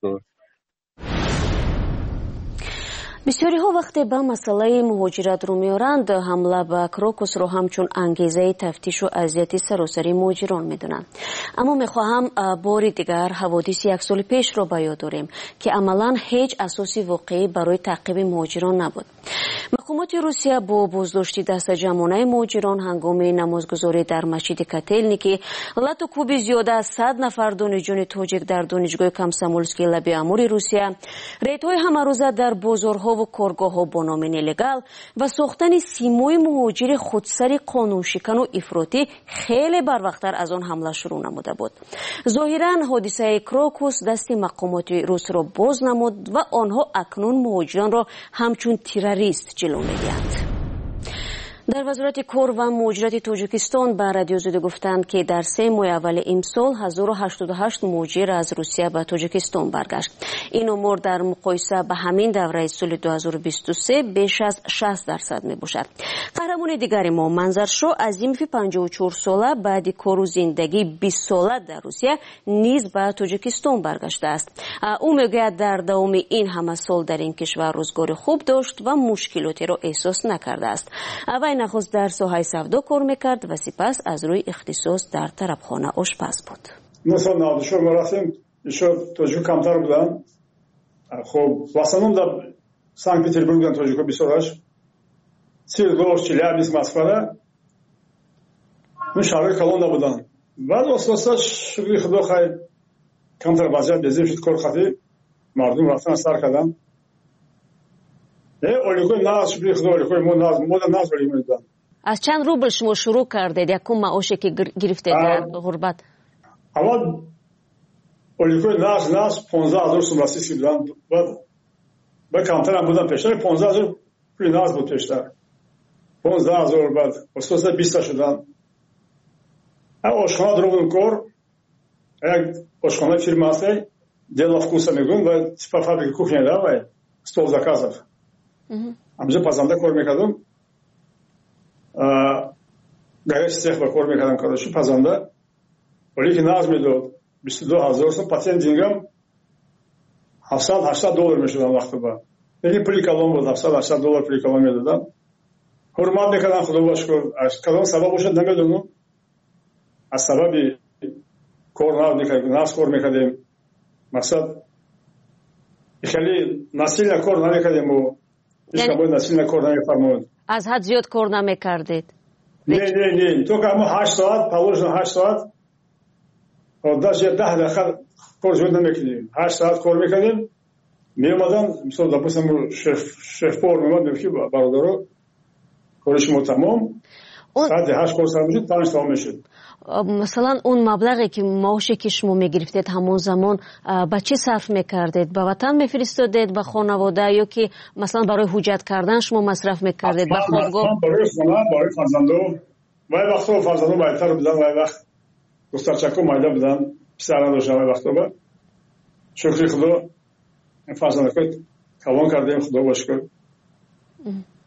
бисёриҳо вақте ба масъалаи муҳоҷиратро меоранд, ҳамла ба крокусро ҳамчун ангезаи тафтишу азияти саросари муҳоҷирон медонанд. Аммо мехоҳам бори дигар ҳаводиси як соли пешро ба ёд орем, ки амалан ҳеҷ асоси воқеӣ барои таъқиби муҳоҷирон набуд. маҳкумоти Русия бо боздошти дастаҷамонаи муҳоҷирон ҳангоми намозгузорӣ дар масҷиди Котельники лату кӯби зиёда аз сад нафар донишҷӯёни тоҷик дар донишгоҳи Комсомольскии лаби амури Русия, рейдҳои ҳамарӯза дар бозорҳо ва коргоҳҳо бо номи нелегал ва сохтани симои муҳоҷири худсари қонуншикану ифротӣ хеле барвақттар аз он ҳамла шурӯъ намуда буд. зоҳиран ҳодисаи крокус дасти мақомоти русро боз намуд ва онҳо акнун муҳоҷиронро ҳамчун террорист ҷилӯ медиҳанд. дар вазорати кор ва муҳоҷирати Тоҷикистон ба радиозуде гуфтанд ки дар се моҳи аввали имсол ҳазору ҳаштоду ҳашт муҳоҷир аз Русия ба Тоҷикистон баргашт. ин омор дар муқоиса ба ҳамин давраи соли ду ҳазору бисту се беш аз шаст дарсад мебошад. қаҳрамони дигари мо Манзаршо Азимови панҷоҳу чор сола баъди кору зиндагии бист сола дар Русия низ ба Тоҷикистон баргаштааст. ӯ мегӯяд дар давоми ин ҳама сол дар ин кишвар рӯзгори хуб дошт ва мушкилотеро эҳсос накардааст. вай нахуст дар соҳаи савдо кор мекард ва сипас аз рӯи ихтисос дар тарабхона ошпаз буд. нуҳсад навду чор мо рафтем, ишо тоҷику камтар буданд. хоб в основном дар Санкт Петербург буданд тоҷику бисёраш. Сирдош, Челябинск, Москвада ну шаҳрҳои калон набуданд. баъд ососа шукри худо хай камтар вазъият безем шуд, кор хати мардум рафтан сар карданд. оликои нағз шукри худо, оликои мо нағз, мо дар нағз оликои медоданд. аз чанд рубл шумо шурӯъ кардед якум маоше ки гирифтед дар ғурбат? аввал оликои нағз нағз понздаҳ ҳазор сум российский буданд. баъд ба камтарам буданд, пештар понздаҳ ҳазор пули нағз буд пештар. понздаҳ ҳазор баъд ососа биста шуданд. ошхона дорувдем кор, як ошхона фирма аст, Дело вкуса мегӯям, ва типа фабрика кухня да, ва стол заказов. ҳамҷо пазанда кор мекардам, горячий цех ба кор мекардам, кардашу пазанда оле ки нағз медод бисту ду ҳазор сум, патент дингам ҳафтсад ҳаштад доллар мешудам вақто ба. Яки пули калон буд, ҳафтсад ҳаштад доллар пули калон медодам. ҳурмат мекардам, худо ба шукр. аз кадом сабаб бошад намедонам. аз сабаби кор нағз кор мекардем. мақсад хеле насилна кор намекардем. насилна кор намефармонд. аз ҳад зиёд кор намекардед? не не не то ки мо ҳашт соат положено, ҳашт соат даже даҳ дақиқа кор зиёд намекардем. ҳашт соат кор мекардем, меомадам мисол допустим шефпор меомад ки бародаро кори шумо тамом, саати ҳашт кор сар мешуд, панҷ соат мешуд. масалан он маблағе ки маоше ки шумо мегирифтед ҳамон замон ба чӣ сарф мекардед? ба ватан мефиристодед, ба хонавода, ё ки масалан барои ҳуҷҷат кардан шумо масраф мекардед, ба хобгоҳ? барои хона, барои фарзандо. вай вақтҳо фарзандо майтар буданд, вай вақт духтарчако майда буданд, писар надоштанд. вай вақтоба шукри худо фарзандако калон кардем, худо ба шукр.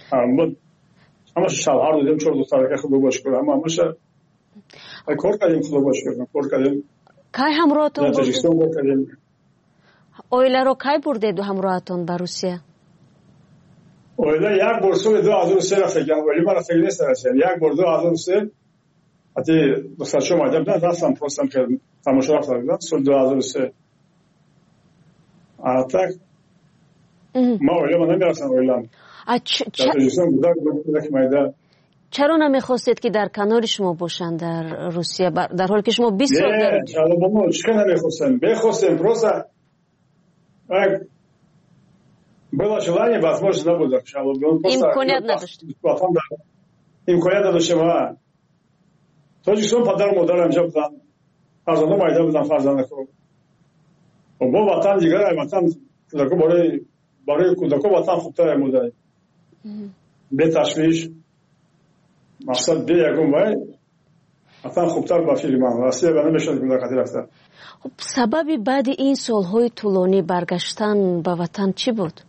ما همش شب هر دو چهار دختر که خوب باش کنم اما همش کار کردیم خوب باش کردیم کار کردیم کی همراهتون بود اویلا رو کی برده دو همراهتون به روسیه اویلا یک بار سال دو هزار و سه رفته گم ولی من فکر نیست رسید یک بار دو هزار و سه حتی دخترشو اومدم نه رفتم پرستم کردم تماشا رفتم سال دو هزار و سه اتاق ما اویلا من نمیرفتم اویلا چرا نمیخواستید که در کنار شما باشن در روسیه در حالی که شما بیست سال در نه چرا نمیخواستم بخواستم просто было желание возможность نبود امکانیت نداشت امکانیت نداشتم تاجیکستان پدر مادر اینجا بودن فرزندان مایده بودن فرزندکو با وطن دیگر وطن برای برای کودکان وطن خوبتر بوده به تشویش مقصد به یکم وای وطن خوبتر با فیلم هم راستی به نمیشد کودک خاطر رفته. خب سببی بعد این سالهای طولانی برگشتن به وطن چی بود؟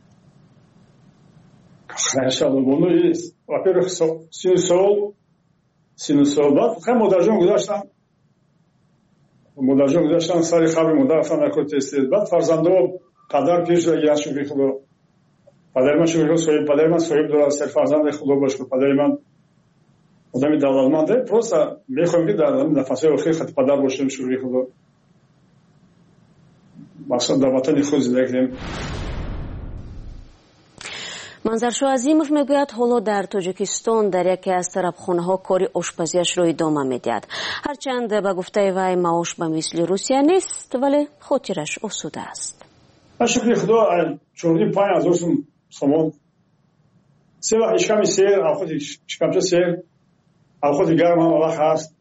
انشالله بونو است во-первых سینوسول سینوسول بعد خیلی مادرجان گذاشتم مادرجان گذاشتم سر خبر مادر رفتن نکرد تستید بعد فرزندو پدر پیش را شکر خدا پدر من شکر خدا پدر من صاحب داره سر فرزند خدا باشه پدر من آدمی دولتمنده просто میخوام که در نفسه آخر خط پدر باشم شکر خدا مقصد در وطن خود زندگی کنیم. منظرشو عظیمов میگوید حالا در تاجیکستان در یکی از طرفخانه‌ها کاری آشپزیش رو ادامه میدهد. هرچند به گفته وی معاش به مثل روسیه نیست ولی خاطرش آسوده است. شکر خدا چوری پنج هزار سوم سه وقت اشکامی سیر آخوت اشکامچه سیر آخوت گرم هم الله هست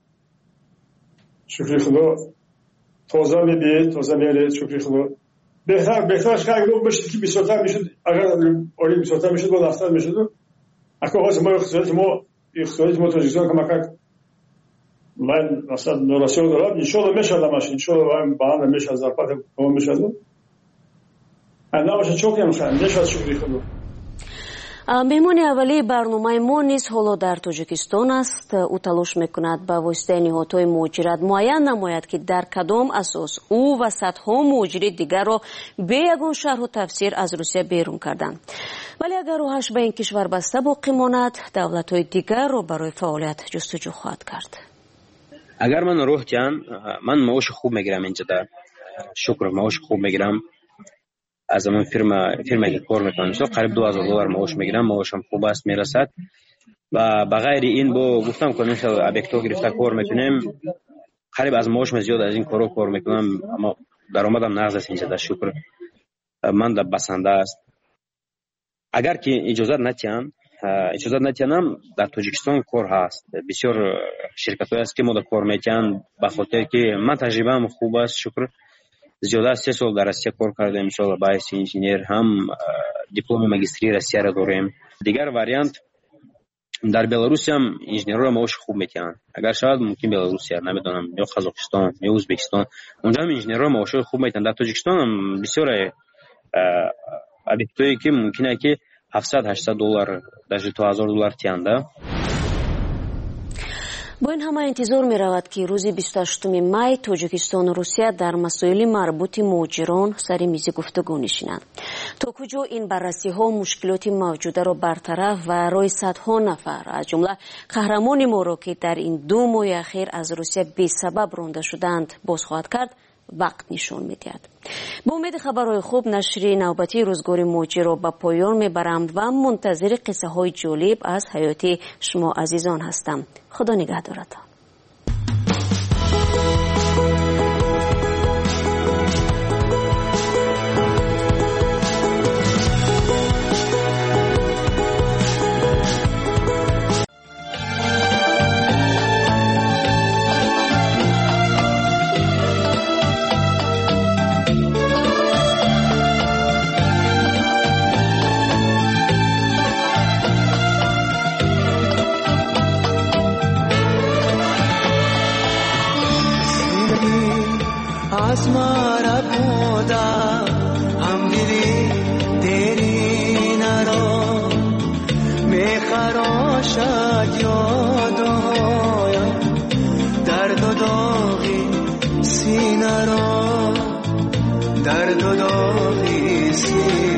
شکر خدا تازه میبید تازه میرید شکر خدا بهتر بهترش که اگر بشید که بیشتر میشد اگر اولی بیشتر میشد با دفتر میشد اگه واسه ما اختیارات ما اختیارات ما تاجیکستان که مکک من مثلا نوراسیون دارم انشالله میشد ماشین انشالله من با هم میشد زرپات ما میشد انا باشه چوکی میخوام میشد شکر خدا. مهمانی اولی برنامه ما نیز حالا در تاجیکستان است. او تلاش میکند با واسطه نهادهای مهاجرت معین نماید که در کدام اساس او و صدها مهاجر دیگر را به یگان شرح و تفسیر از روسیه بیرون کردند. ولی اگر راهش به این کشور بسته باقی ماند دولت‌های دیگر را برای فعالیت جستجو خواهد کرد. اگر من روح جان من معاش خوب میگیرم اینجا در شکر معاش خوب میگیرم از من فرما فرما که کار میکنم مثلا قریب دو هزار دلار معاش میگیرم معاشم خوب است میرسد و بغیر این با گفتم که مثلا ابیکتو گرفته کار میکنیم قریب از معاشم زیاد از این کارو کار میکنم اما درآمدم نقص است اینجا در شکر من در بسنده است اگر که اجازه نتیان اجازه نتیانم در تاجیکستان کار هست بسیار شرکت‌های است که ما در کار میکنن به خاطر که من تجربه‌ام خوب است شکر زیاده از سه سال در روسیه کار کردم انشالله باعث انجینیر هم دیپلم ماجستری روسیه را داریم دیگر واریانت در بلاروس هم انجینرها معاش خوب میتونن اگر شاید ممکن بلاروس نمیدونم یا قزاقستان یا ازبکستان اونجا هم انجینرها معاش خوب میتونن در تاجیکستان هم بسیار ابیکتایی که ممکنه که هفتصد هشتصد دلار در دو هزار دلار تیانده. با این همه انتظار می رود که روز بیست و هشتم می تاجیکستان و روسیه در مسائل مربوط مهاجران سر میز گفتگو نشینند. تا کجا این بررسی ها مشکلات موجوده را برطرف و رای صدها نفر از جمله قهرمان ما را که در این دو ماه اخیر از روسیه بی سبب رانده شدند باز خواهد کرد وقت نشان میدهد. با امید خبرهای خوب نشر نوبتی روزگار مهاجر را به پایان میبرم و منتظر قصه های جالب از حیات شما عزیزان هستم. خدا نگهدارتان. हम दिली तेरी न रो मैं باشد یادایم درد و داغی سینه را درد و داغی سینه